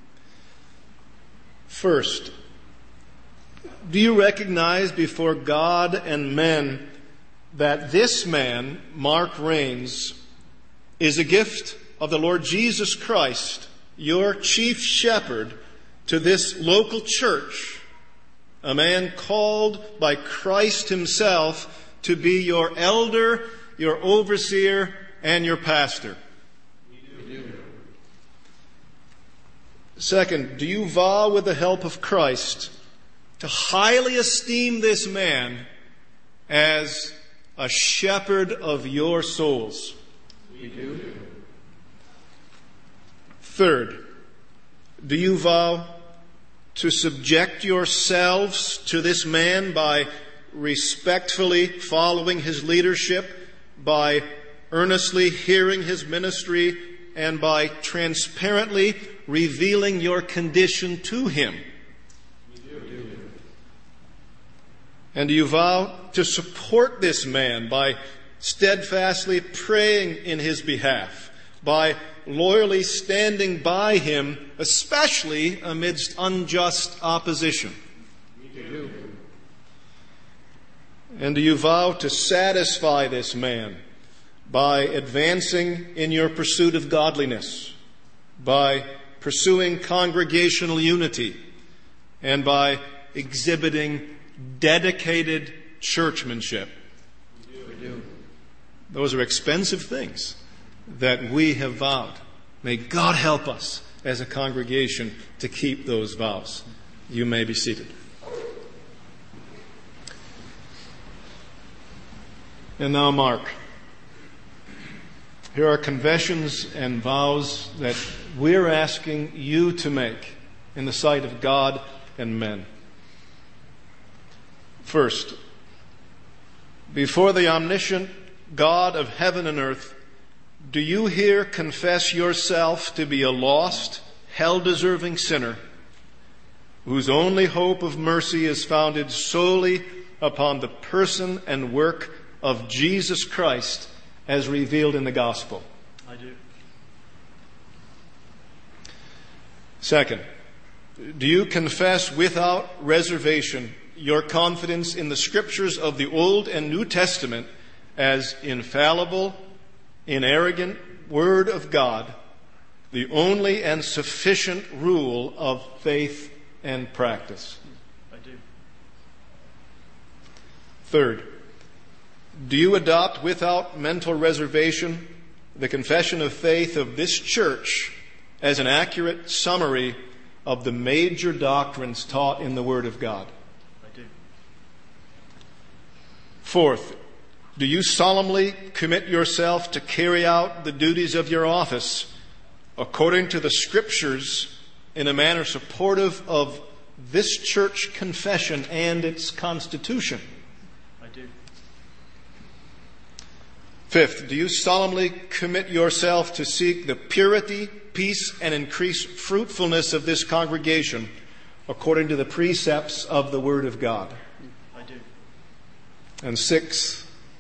First, do you recognize before God and men that this man, Mark Rains, is a gift of the Lord Jesus Christ, your chief shepherd, to this local church, a man called by Christ Himself to be your elder, your overseer, and your pastor? We do. Second, do you vow with the help of Christ to highly esteem this man as a shepherd of your souls? We do. Third, do you vow to subject yourselves to this man by respectfully following his leadership, by earnestly hearing his ministry, and by transparently revealing your condition to him? And do you vow to support this man by steadfastly praying in his behalf, by loyally standing by him, especially amidst unjust opposition? We do. And do you vow to satisfy this man by advancing in your pursuit of godliness, by pursuing congregational unity, and by exhibiting dedicated churchmanship? We do. Those are expensive things that we have vowed. May God help us as a congregation to keep those vows. You may be seated. And now mark. Here are confessions and vows that we're asking you to make in the sight of God and men. First, before the omniscient God of heaven and earth, do you here confess yourself to be a lost, hell-deserving sinner whose only hope of mercy is founded solely upon the person and work of Jesus Christ as revealed in the gospel? I do. Second, do you confess without reservation your confidence in the scriptures of the Old and New Testament as infallible, inerrant Word of God, the only and sufficient rule of faith and practice? I do. Third, do you adopt without mental reservation the confession of faith of this church as an accurate summary of the major doctrines taught in the Word of God? I do. Fourth, do you solemnly commit yourself to carry out the duties of your office according to the Scriptures in a manner supportive of this church confession and its constitution? I do. Fifth, do you solemnly commit yourself to seek the purity, peace, and increased fruitfulness of this congregation according to the precepts of the Word of God? I do. And sixth,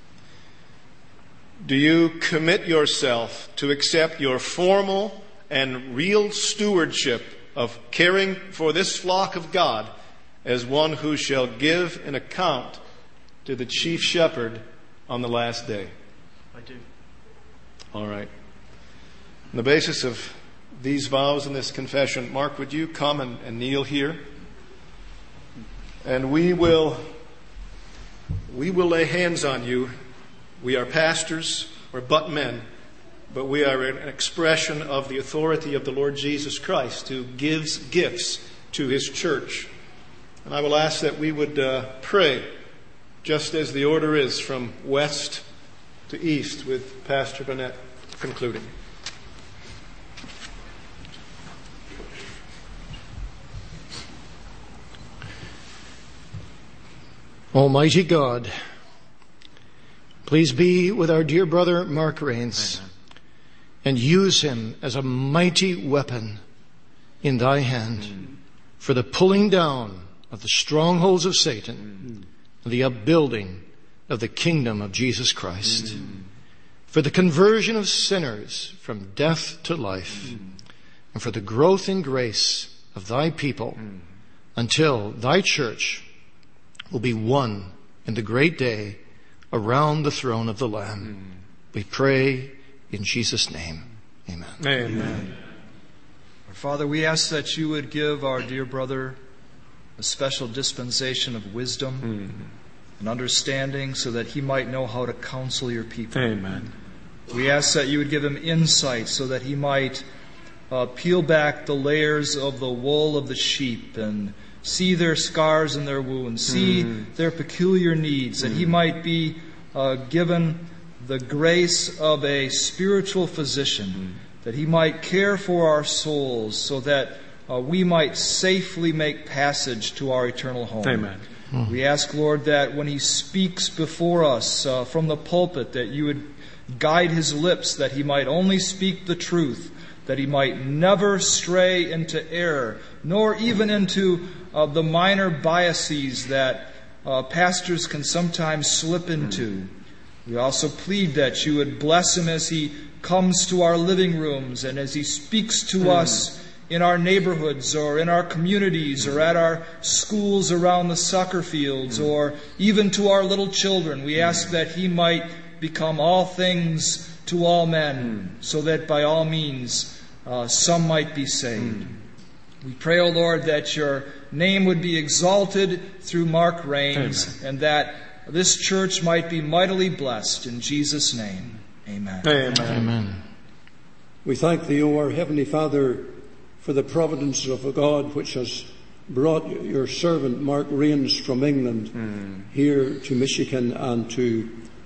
do you commit yourself to accept your formal and real stewardship of caring for this flock of God as one who shall give an account to the chief shepherd on the last day? I do. All right. On the basis of these vows and this confession, Mark, would you come and, and kneel here? And we will, we will lay hands on you. We are pastors, we're but men, but we are an expression of the authority of the Lord Jesus Christ who gives gifts to His church. And I will ask that we would uh, pray just as the order is from west to east, with Pastor Burnett concluding. Almighty God, please be with our dear brother Mark Rains. Amen. And use him as a mighty weapon in thy hand mm. for the pulling down of the strongholds of Satan mm. and the upbuilding of the kingdom of Jesus Christ, mm. for the conversion of sinners from death to life, mm. and for the growth in grace of thy people mm. until thy church will be one in the great day around the throne of the Lamb. Mm. We pray in Jesus' name. Amen. Amen. Amen. Our Father, we ask that you would give our dear brother a special dispensation of wisdom mm. and understanding so that he might know how to counsel your people. Amen. We ask that you would give him insight so that he might uh, peel back the layers of the wool of the sheep and see their scars and their wounds, see mm. their peculiar needs, that mm. he might be uh, given the grace of a spiritual physician, mm. that he might care for our souls so that uh, we might safely make passage to our eternal home. Amen. Mm. We ask, Lord, that when he speaks before us uh, from the pulpit, that you would guide his lips, that he might only speak the truth, that he might never stray into error, nor even into uh, the minor biases that uh, pastors can sometimes slip into. We also plead that you would bless him as he comes to our living rooms and as he speaks to mm. us in our neighborhoods or in our communities or at our schools around the soccer fields mm. or even to our little children. We ask that he might become all things to all men mm. so that by all means uh, some might be saved. Mm. We pray, O Lord, that your name would be exalted through Mark Rains Amen. And that this church might be mightily blessed. In Jesus' name, amen. Amen. Amen. We thank thee, O our Heavenly Father, for the providence of a God which has brought your servant Mark Rains from England mm. here to Michigan and to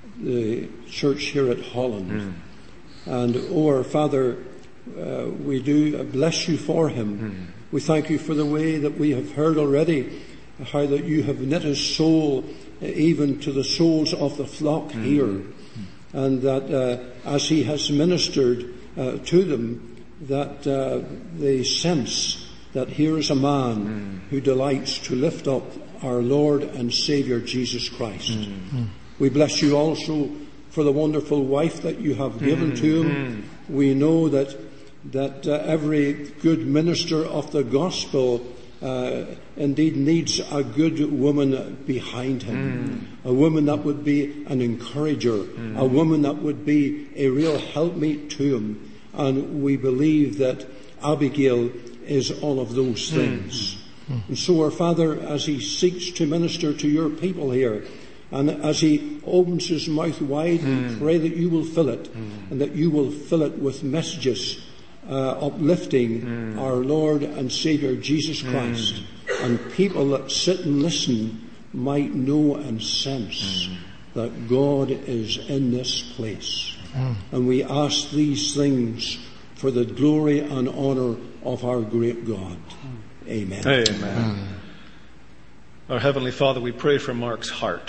the church here at Holland. Mm. And, O our Father, uh, we do bless you for him. Mm. We thank you for the way that we have heard already, how that you have knit his soul even to the souls of the flock mm. here, and that uh, as he has ministered uh, to them, that uh, they sense that here is a man mm. who delights to lift up our Lord and Saviour Jesus Christ. Mm. We bless you also for the wonderful wife that you have given mm. to him. Mm. We know that that uh, every good minister of the gospel uh, indeed needs a good woman behind him. Mm. A woman that would be an encourager. Mm. A woman that would be a real helpmeet to him. And we believe that Abigail is all of those things. Mm. And so our Father, as he seeks to minister to your people here, and as he opens his mouth wide, mm. we pray that you will fill it, mm. and that you will fill it with messages Uh, uplifting mm. our Lord and Saviour Jesus Christ, mm. and people that sit and listen might know and sense mm. that God is in this place. Mm. And we ask these things for the glory and honour of our great God. Mm. Amen. Amen. Mm. Our Heavenly Father, we pray for Mark's heart.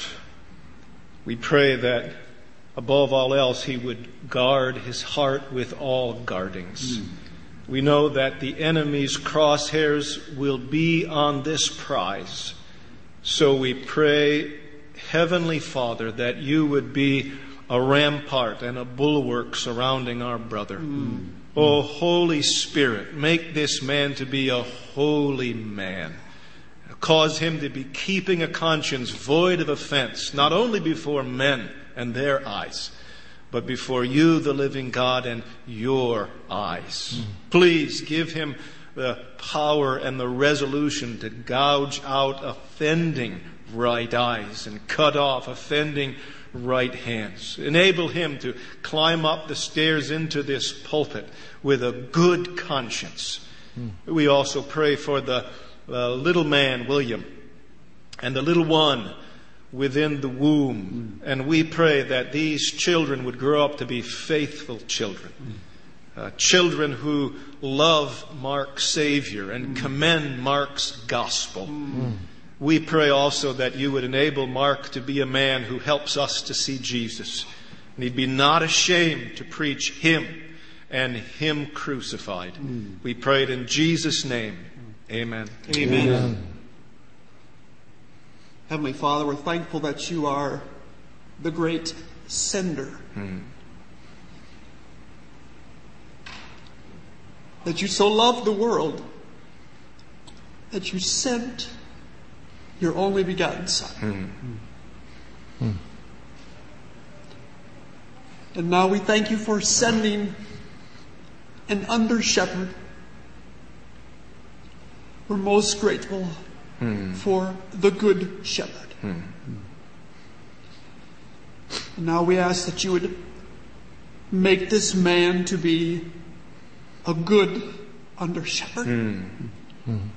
We pray that above all else, he would guard his heart with all guardings. Mm. We know that the enemy's crosshairs will be on this prize. So we pray, Heavenly Father, that you would be a rampart and a bulwark surrounding our brother. Mm. Oh, Holy Spirit, make this man to be a holy man. Cause him to be keeping a conscience void of offense, not only before men and their eyes, but before you, the living God, and your eyes. Mm. Please give him the power and the resolution to gouge out offending right eyes and cut off offending right hands. Enable him to climb up the stairs into this pulpit with a good conscience. Mm. We also pray for the uh, little man, William, and the little one within the womb. Mm. And we pray that these children would grow up to be faithful children. Mm. Uh, children who love Mark's Savior and mm. commend Mark's gospel. Mm. We pray also that you would enable Mark to be a man who helps us to see Jesus. And he'd be not ashamed to preach him and him crucified. Mm. We pray it in Jesus' name. Amen. Amen. Amen. Heavenly Father, we're thankful that you are the great sender. Hmm. That you so loved the world that you sent your only begotten Son. Hmm. Hmm. And now we thank you for sending an under-shepherd. We're most grateful Hmm. for the Good Shepherd. Hmm. And now we ask that you would make this man to be a good under-shepherd. Hmm. Hmm.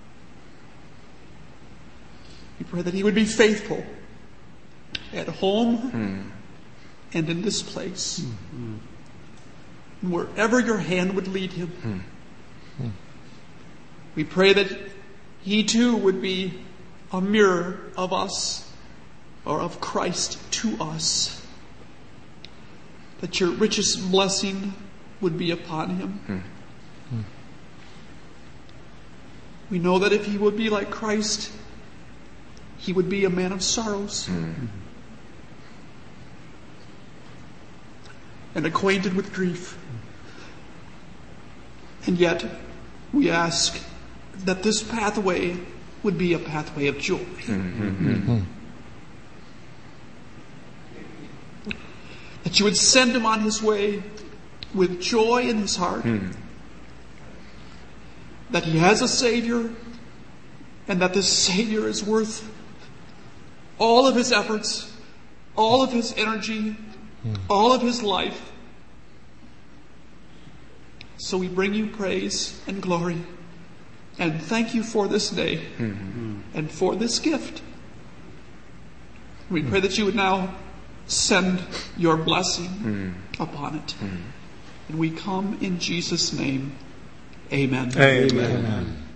We pray that he would be faithful at home hmm. and in this place. Hmm. And wherever your hand would lead him. Hmm. Hmm. We pray that he too would be a mirror of us, or of Christ to us. That your richest blessing would be upon him. Hmm. Hmm. We know that if he would be like Christ, he would be a man of sorrows mm. and acquainted with grief. And yet, we ask that this pathway would be a pathway of joy. Mm-hmm. That you would send him on his way with joy in his heart. Mm. That he has a Savior, and that this Savior is worth all of his efforts, all of his energy, mm. all of his life. So we bring you praise and glory, and thank you for this day mm-hmm. and for this gift. We pray that you would now send your blessing mm. upon it. Mm. And we come in Jesus' name. Amen. Amen. Amen.